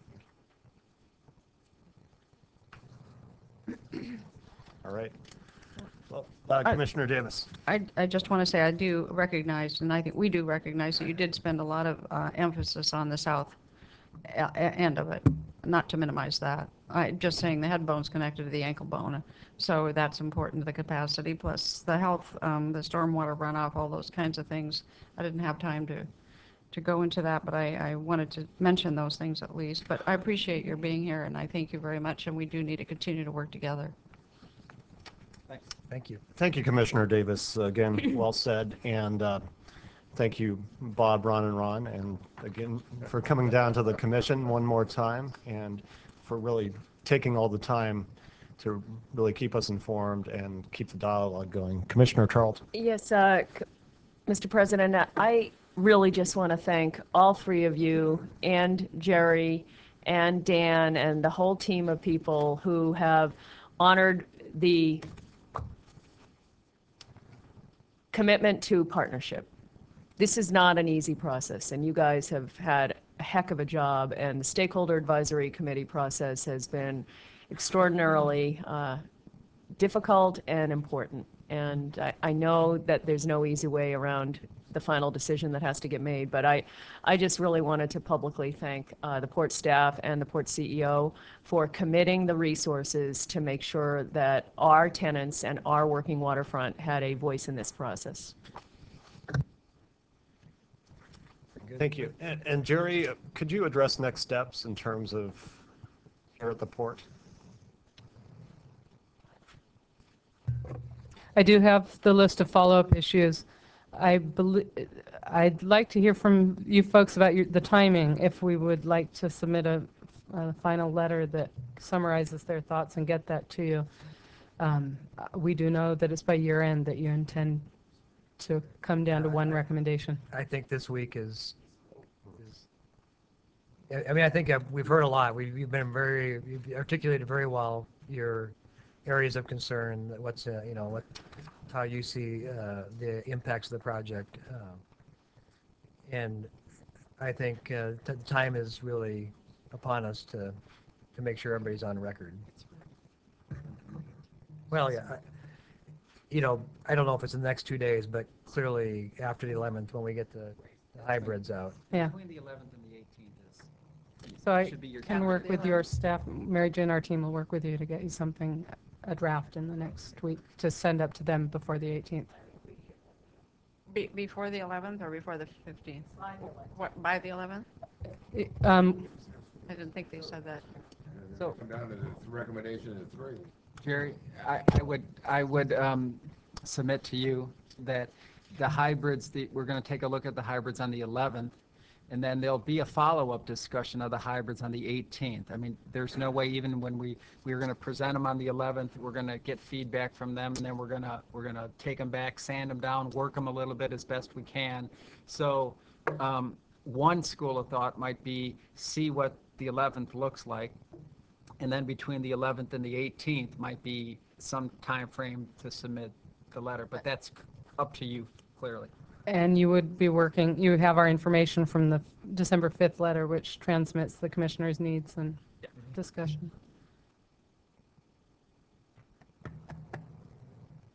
All right. Well, uh, I- Commissioner Davis. I, I just want to say, I do recognize, and I think we do recognize that you did spend a lot of uh, emphasis on the south e- e- end of it, not to minimize that. I, just saying the head bone's connected to the ankle bone, so that's important to the capacity, plus the health, um, the stormwater runoff, all those kinds of things. I didn't have time to, to go into that, but I, I wanted to mention those things at least. But I appreciate your being here, and I thank you very much, and we do need to continue to work together. Thank you. Thank you, Commissioner Davis. Again, well said. And uh, thank you, Bob, Ron, and Ron, and again, for coming down to the commission one more time and for really taking all the time to really keep us informed and keep the dialogue going. Commissioner Charlton. Yes, uh, c- Mister President, uh, I really just want to thank all three of you and Jerry and Dan and the whole team of people who have honored the commitment to partnership. This is not an easy process, and you guys have had a heck of a job, and the Stakeholder Advisory Committee process has been extraordinarily uh, difficult and important. And I, I know that there's no easy way around the final decision that has to get made, but I, I just really wanted to publicly thank uh, the port staff and the port C E O for committing the resources to make sure that our tenants and our working waterfront had a voice in this process. Thank you. And, and Jerry, could you address next steps in terms of here at the port? I do have the list of follow-up issues. I believe, I'd like to hear from you folks about your, the timing, if we would like to submit a, a final letter that summarizes their thoughts and get that to you. Um, we do know that it's by year end that you intend to come down to one recommendation. I think this week is, is I- I mean, I think uh, we've heard a lot. We've, you've been very, you've articulated very well your areas of concern, what's, uh, you know, what, how you see uh, the impacts of the project. Um, and I think uh, the time is really upon us to, to make sure everybody's on record. Well, yeah, I- you know, I don't know if it's in the next two days, but clearly after the eleventh, when we get the the hybrids out. Yeah. Between the eleventh and the eighteenth is, So I should be your can work with your staff. Mary Jane, our team will work with you to get you something, a draft in the next week to send up to them before the eighteenth. Be, before the eleventh or before the fifteenth? What, by the eleventh? Um, I didn't think they said that. So- Come down to the recommendation of three. Jerry, I, I would, I would um, submit to you that the hybrids, the, we're going to take a look at the hybrids on the eleventh, and then there'll be a follow-up discussion of the hybrids on the eighteenth. I mean, there's no way, even when we, we were going to present them on the eleventh, we're going to get feedback from them, and then we're going to, we're going to take them back, sand them down, work them a little bit as best we can. So um, one school of thought might be see what the eleventh looks like, and then between the eleventh and the eighteenth might be some time frame to submit the letter, but that's up to you, clearly. And you would be working, you have our information from the December fifth letter, which transmits the commissioner's needs and discussion. You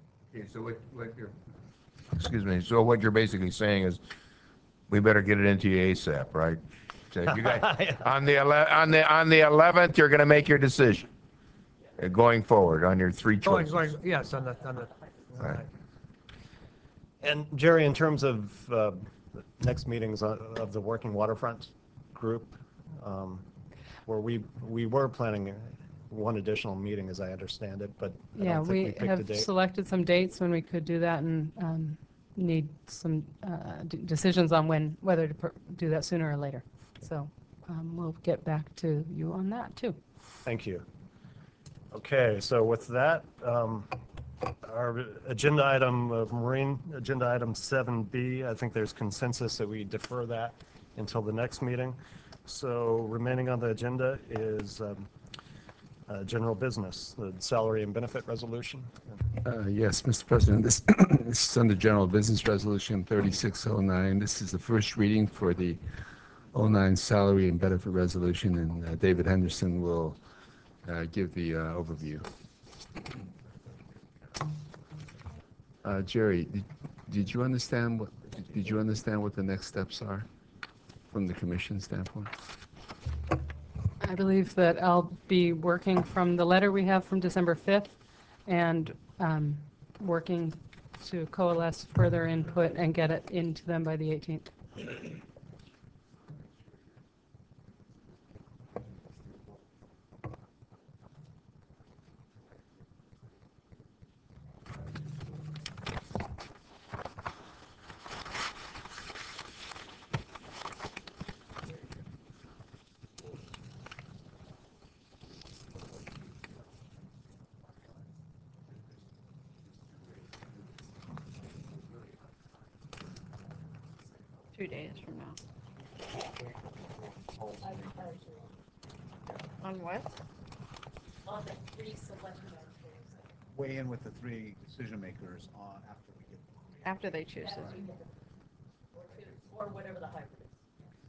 so what, what you're, excuse me, so what you're basically saying is, we better get it into you ASAP, right? So you guys, on the ele, on the, on the eleventh, you're gonna make your decision, uh, going forward on your three Going, choices. going, yes, on the, on the. Right. And Jerry, in terms of uh, next meetings of of the Working Waterfront Group, um, where we, we were planning one additional meeting, as I understand it, but I Yeah, don't think we we picked a have date. selected some dates when we could do that and um, need some uh, d- decisions on when, whether to per- do that sooner or later. So um, we'll get back to you on that, too. Thank you. Okay, so with that, um, our agenda item of Marine, agenda item seven B, I think there's consensus that we defer that until the next meeting. So remaining on the agenda is um, uh, general business, the salary and benefit resolution. Uh, Yes, Mister President, this this is under General Business Resolution thirty-six oh nine. This is the first reading for the oh nine Salary and Benefit Resolution, and uh, David Henderson will uh, give the uh, overview. Uh, Jerry, did- did you understand what, did you understand what the next steps are from the commission standpoint? I believe that I'll be working from the letter we have from December fifth and um, working to coalesce further input and get it into them by the eighteenth. Two days from now. On what? Weigh in with the three decision makers on after we get. After they choose this. Or whatever the hybrid is.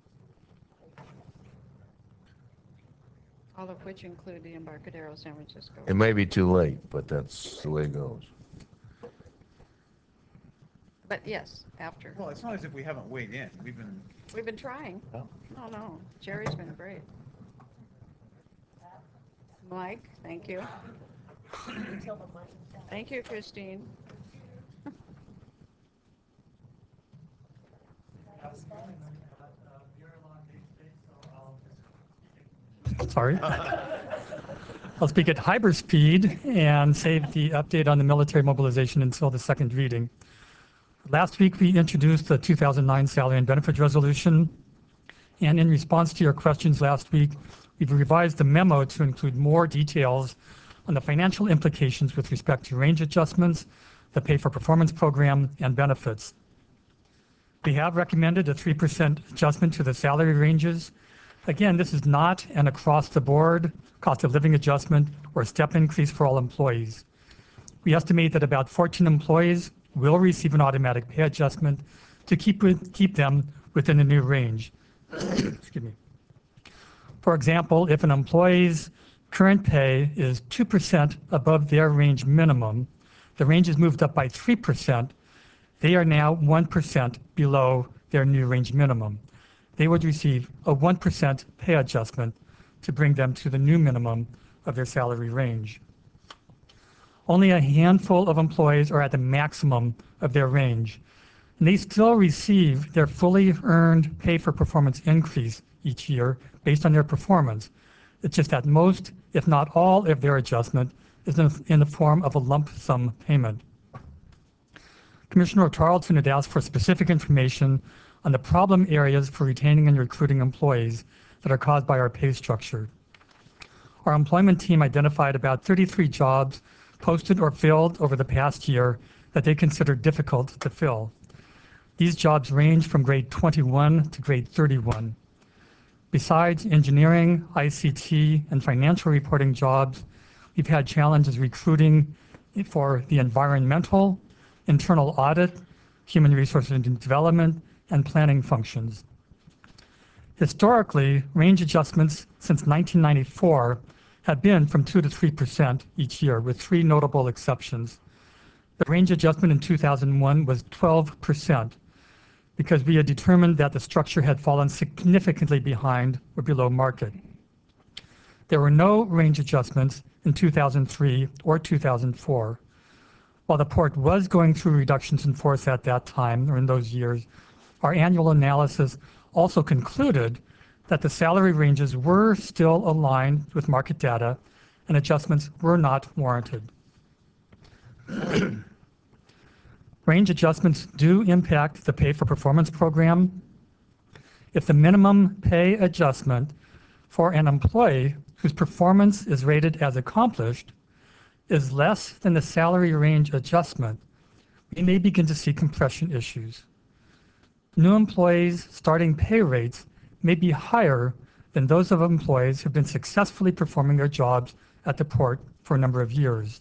All of which include the Embarcadero San Francisco. It may be too late, but that's the way it goes. But yes, after. Well, it's not as if we haven't weighed in. We've been. We've been trying. Oh. No, no, Jerry's been great. Mike, thank you. Thank you, Christine. Sorry. I'll speak at hyper speed and save the update on the military mobilization until the second reading. Last week, we introduced the two thousand nine Salary and Benefits Resolution. And in response to your questions last week, we've revised the memo to include more details on the financial implications with respect to range adjustments, the pay for performance program, and benefits. We have recommended a three percent adjustment to the salary ranges. Again, this is not an across-the-board cost of living adjustment or step increase for all employees. We estimate that about fourteen employees will receive an automatic pay adjustment to keep, with, keep them within the new range. Excuse me. For example, if an employee's current pay is two percent above their range minimum, the range is moved up by three percent, they are now one percent below their new range minimum. They would receive a one percent pay adjustment to bring them to the new minimum of their salary range. Only a handful of employees are at the maximum of their range, and they still receive their fully earned pay for performance increase each year based on their performance. It's just that most, if not all, of their adjustment is in, in the form of a lump sum payment. Commissioner Tarleton had asked for specific information on the problem areas for retaining and recruiting employees that are caused by our pay structure. Our employment team identified about thirty-three jobs posted or filled over the past year that they considered difficult to fill. These jobs range from grade twenty-one to grade thirty-one. Besides engineering, I C T, and financial reporting jobs, we've had challenges recruiting for the environmental, internal audit, human resources and development, and planning functions. Historically, range adjustments since nineteen ninety-four have been from two to three percent each year, with three notable exceptions. The range adjustment in two thousand one was twelve percent because we had determined that the structure had fallen significantly behind or below market. There were no range adjustments in two thousand three or two thousand four. While the port was going through reductions in force at that time or in those years, our annual analysis also concluded that the salary ranges were still aligned with market data and adjustments were not warranted. Range adjustments do impact the pay for performance program. If the minimum pay adjustment for an employee whose performance is rated as accomplished is less than the salary range adjustment, we may begin to see compression issues. New employees' starting pay rates may be higher than those of employees who've been successfully performing their jobs at the port for a number of years.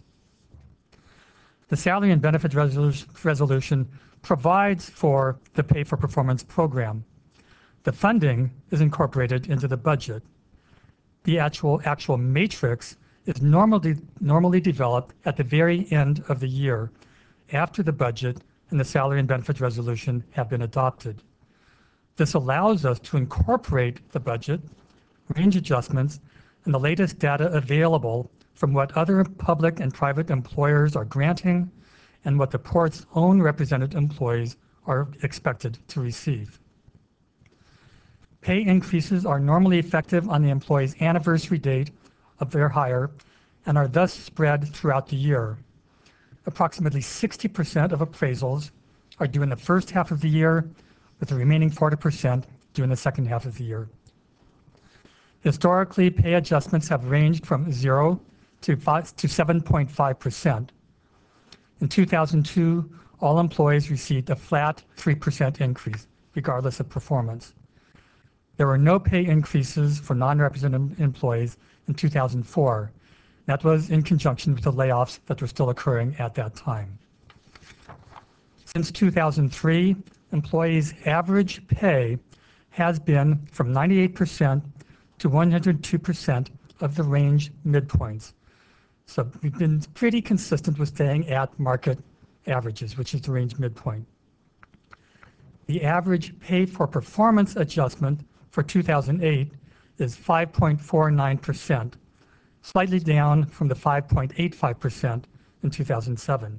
The salary and benefit resolution, resolution provides for the pay for performance program. The funding is incorporated into the budget. The actual, actual matrix is normally, normally developed at the very end of the year after the budget and the salary and benefit resolution have been adopted. This allows us to incorporate the budget, range adjustments, and the latest data available from what other public and private employers are granting and what the port's own represented employees are expected to receive. Pay increases are normally effective on the employee's anniversary date of their hire and are thus spread throughout the year. Approximately sixty percent of appraisals are due in the first half of the year, with the remaining forty percent due in the second half of the year. Historically, pay adjustments have ranged from zero to seven point five percent. In two thousand two, all employees received a flat three percent increase, regardless of performance. There were no pay increases for non-represented employees in two thousand four. That was in conjunction with the layoffs that were still occurring at that time. Since two thousand three, employees' average pay has been from ninety-eight percent to one hundred two percent of the range midpoints. So we've been pretty consistent with staying at market averages, which is the range midpoint. The average pay for performance adjustment for two thousand eight is five point four nine percent, slightly down from the five point eight five percent in two thousand seven.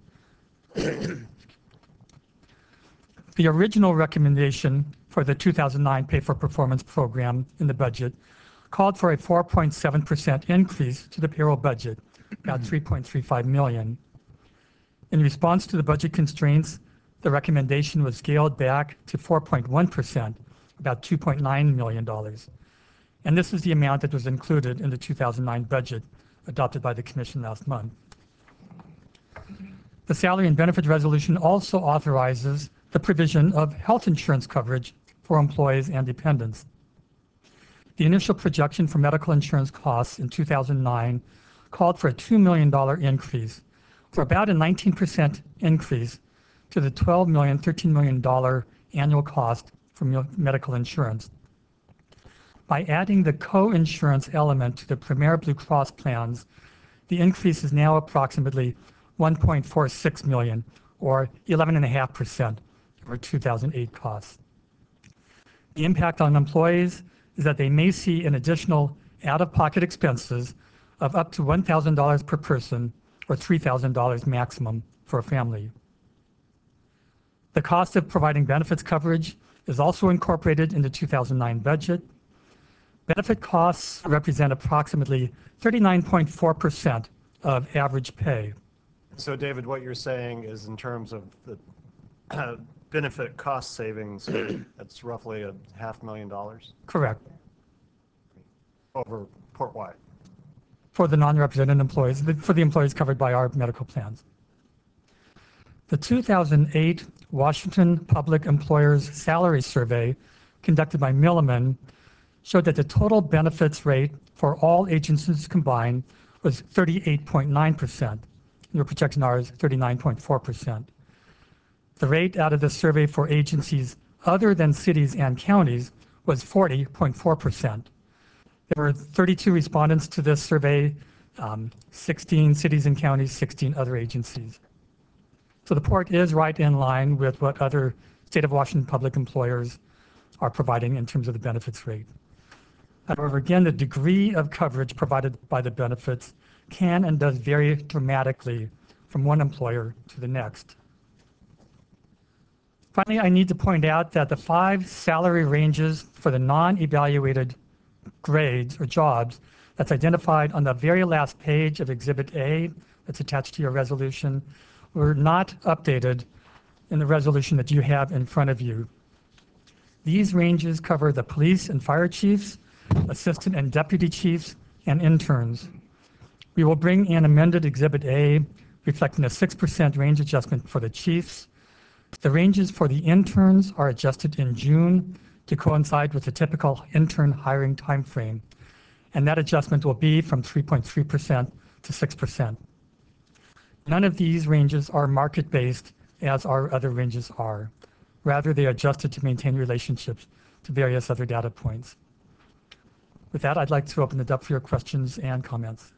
The original recommendation for the two thousand nine Pay for Performance program in the budget called for a four point seven percent increase to the payroll budget, about three point three five million. In response to the budget constraints, the recommendation was scaled back to four point one percent, about two point nine million dollars. And this is the amount that was included in the two thousand nine budget adopted by the Commission last month. The salary and benefit resolution also authorizes the provision of health insurance coverage for employees and dependents. The initial projection for medical insurance costs in two thousand nine called for a two million dollars increase, for about a nineteen percent increase to the twelve million dollars, thirteen million dollars annual cost for medical insurance. By adding the co-insurance element to the Premier Blue Cross plans, the increase is now approximately one point four six million dollars, or eleven point five percent of our two thousand eight costs. The impact on employees is that they may see an additional out-of-pocket expenses of up to one thousand dollars per person, or three thousand dollars maximum for a family. The cost of providing benefits coverage is also incorporated in the two thousand nine budget. Benefit costs represent approximately thirty-nine point four percent of average pay. So David, what you're saying is in terms of the uh, benefit cost savings, that's roughly a half million dollars Correct. over port-wide. For the non-represented employees, for the employees covered by our medical plans. The two thousand eight Washington Public Employers Salary Survey conducted by Milliman showed that the total benefits rate for all agencies combined was thirty-eight point nine percent. We're projecting ours thirty-nine point four percent. The rate out of the survey for agencies other than cities and counties was forty point four percent. There were thirty-two respondents to this survey, um, sixteen cities and counties, sixteen other agencies. So the port is right in line with what other state of Washington public employers are providing in terms of the benefits rate. However, again, the degree of coverage provided by the benefits can and does vary dramatically from one employer to the next. Finally, I need to point out that the five salary ranges for the non-evaluated grades or jobs that's identified on the very last page of Exhibit A that's attached to your resolution were not updated in the resolution that you have in front of you. These ranges cover the police and fire chiefs, assistant and deputy chiefs, and interns. We will bring an amended Exhibit A reflecting a six percent range adjustment for the chiefs. The ranges for the interns are adjusted in June to coincide with the typical intern hiring timeframe, and that adjustment will be from three point three percent to six percent. None of these ranges are market-based as our other ranges are. Rather, they are adjusted to maintain relationships to various other data points. With that, I'd like to open it up for your questions and comments.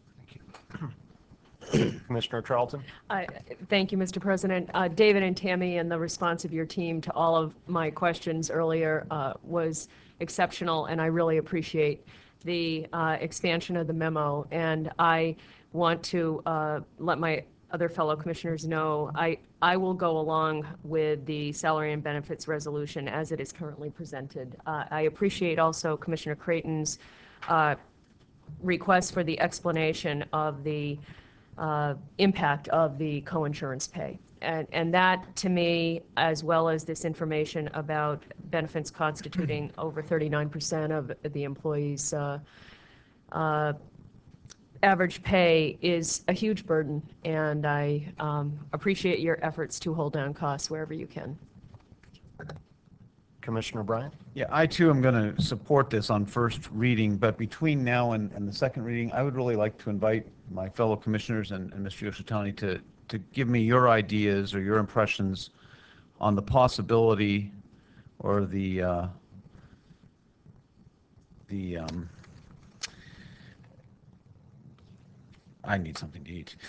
Commissioner Charlton? I- Thank you, Mister President. Uh, David and Tammy, and the response of your team to all of my questions earlier uh, was exceptional, and I really appreciate the uh, expansion of the memo. And I want to uh, let my other fellow commissioners know I, I will go along with the salary and benefits resolution as it is currently presented. Uh, I appreciate also Commissioner Creighton's uh, request for the explanation of the uh, impact of the coinsurance pay. And, and that, to me, as well as this information about benefits constituting over thirty-nine percent of the employees' uh, uh, average pay, is a huge burden. And I um, appreciate your efforts to hold down costs wherever you can. Commissioner Bryant? Yeah, I too am going to support this on first reading, but between now and, and the second reading, I would really like to invite my fellow commissioners and, and Mister Yoshitani to, to give me your ideas or your impressions on the possibility or the, uh, the, um, I need something to eat.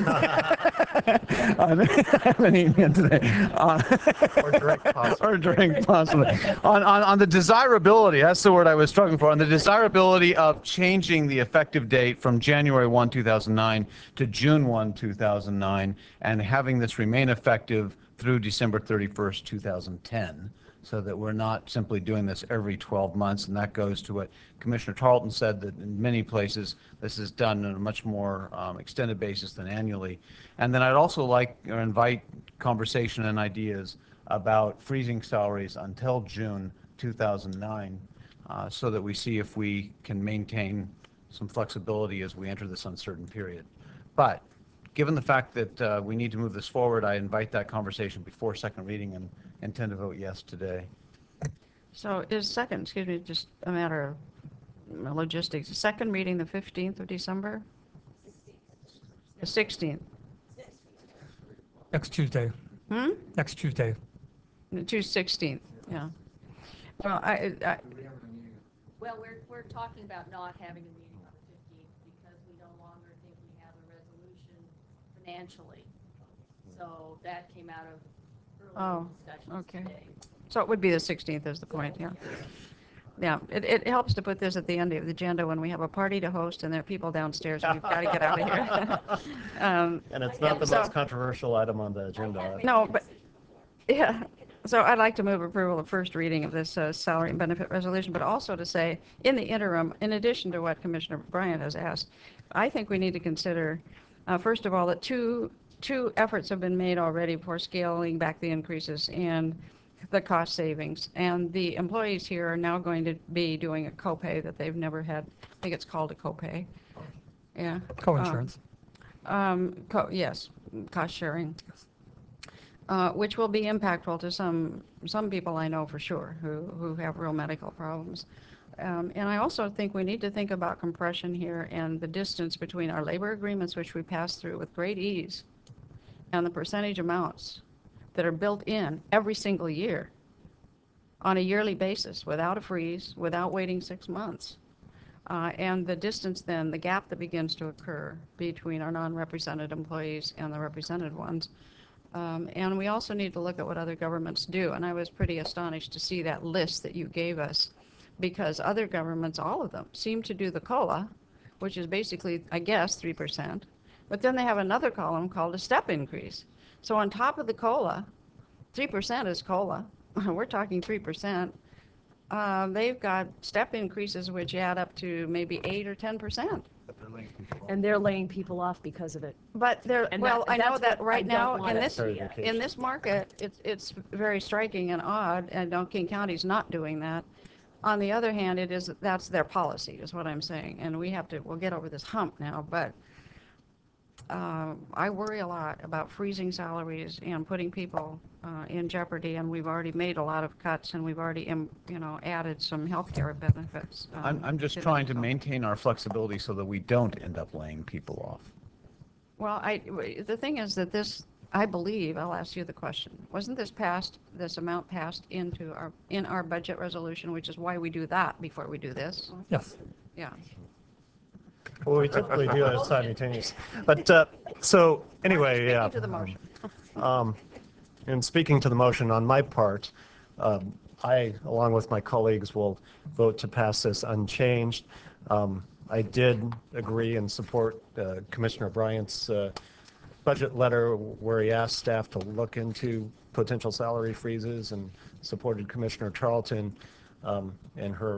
I haven't eaten yet today. Uh, Or drink, possibly. or drink, possibly. on, on, on the desirability, that's the word I was struggling for, on the desirability of changing the effective date from January first, two thousand nine to June first, two thousand nine, and having this remain effective through December thirty-first, two thousand ten. So that we're not simply doing this every twelve months, and that goes to what Commissioner Tarleton said, that in many places this is done on a much more um, extended basis than annually. And then I'd also like to invite conversation and ideas about freezing salaries until June two thousand nine, uh, so that we see if we can maintain some flexibility as we enter this uncertain period. But given the fact that uh, we need to move this forward, I invite that conversation before second reading and intend to vote yes today. So is second, excuse me, just a matter of logistics, the second meeting the fifteenth of December? The sixteenth? Next Tuesday, Hmm? next Tuesday. The two sixteenth, yeah. Well, I, I, Well, we're, we're talking about not having a meeting on the fifteenth because we no longer think we have a resolution financially. So that came out of Oh, earlier discussions okay. today. So it would be the sixteenth is the point, yeah. Yeah, it, it helps to put this at the end of the agenda when we have a party to host and there are people downstairs, we've got to get out of here. Um, And it's not the so- most controversial item on the agenda. No, but, yeah, so I'd like to move approval of first reading of this uh, salary and benefit resolution, but also to say, in the interim, in addition to what Commissioner Bryant has asked, I think we need to consider, uh, first of all, that two, two efforts have been made already for scaling back the increases and the cost savings. And the employees here are now going to be doing a copay that they've never had. I think it's called a copay. Yeah. Co-insurance. Um, um, co- yes, cost sharing. Uh, which will be impactful to some, some people I know for sure who, who have real medical problems. Um, and I also think we need to think about compression here and the distance between our labor agreements, which we pass through with great ease, and the percentage amounts that are built in every single year on a yearly basis without a freeze, without waiting six months. Uh, and the distance then, the gap that begins to occur between our non-represented employees and the represented ones, Um, And we also need to look at what other governments do. And I was pretty astonished to see that list that you gave us, because other governments, all of them, seem to do the COLA, which is basically, I guess, three percent. But then they have another column called a step increase. So on top of the COLA, three percent is COLA. We're talking three percent. Uh, they've got step increases which add up to maybe eight or ten percent. And they're laying people off because of it. But they're, And well, that- I know that's that what I right don't now, want in us this, to be. in this market, it's, it's very striking and odd, and Don King County's not doing that. On the other hand, it is, that's their policy, is what I'm saying, and we have to, we'll get over this hump now, but uh, I worry a lot about freezing salaries and putting people uh, in jeopardy, and we've already made a lot of cuts, and we've already, im- you know, added some healthcare benefits. um, I'm, I'm just to trying them, to so- maintain our flexibility so that we don't end up laying people off. Well, I, the thing is that this, I believe, I'll ask you the question, wasn't this passed, this amount passed into our, in our budget resolution, which is why we do that before we do this? Yes. Yeah. Well, we typically do that simultaneously. But, uh, so, anyway, yeah. Speaking to the motion. Um, In speaking to the motion on my part, um, I, along with my colleagues, will vote to pass this unchanged. Um, I did agree and support uh, Commissioner Bryant's uh, budget letter where he asked staff to look into potential salary freezes, and supported Commissioner Charlton um, in her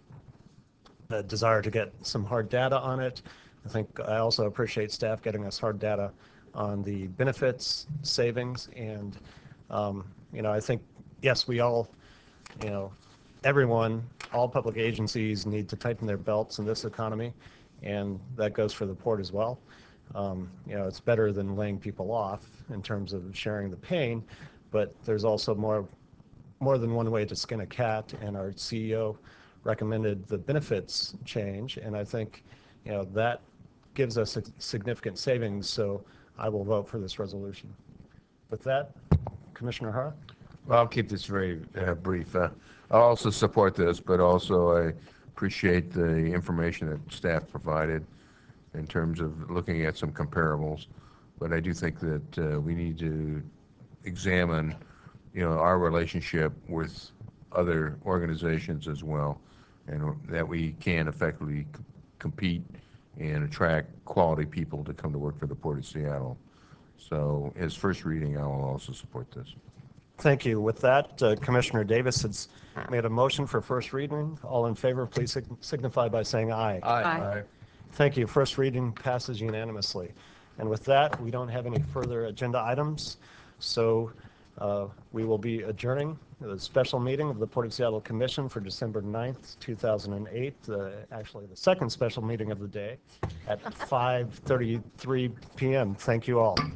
uh, desire to get some hard data on it. I think I also appreciate staff getting us hard data on the benefits savings. And, um, you know, I think, yes, we all, you know, everyone, all public agencies need to tighten their belts in this economy, and that goes for the port as well. Um, you know, it's better than laying people off in terms of sharing the pain, but there's also more, more than one way to skin a cat, and our C E O recommended the benefits change, and I think, you know, that gives us a significant savings, so I will vote for this resolution. With that, Commissioner Hara? Well, I'll keep this very uh, brief. Uh, I'll also support this, but also I appreciate the information that staff provided in terms of looking at some comparables. But I do think that uh, we need to examine, you know, our relationship with other organizations as well, and that we can effectively c- compete and attract quality people to come to work for the Port of Seattle. So as first reading, I will also support this. Thank you. With that, uh, Commissioner Davis has made a motion for first reading. All in favor, please sig- signify by saying aye. Aye. Thank you. First reading passes unanimously. And with that, we don't have any further agenda items, so uh, we will be adjourning the special meeting of the Port of Seattle Commission for December ninth, two thousand eight, uh, actually the second special meeting of the day, at five thirty-three p m Thank you all.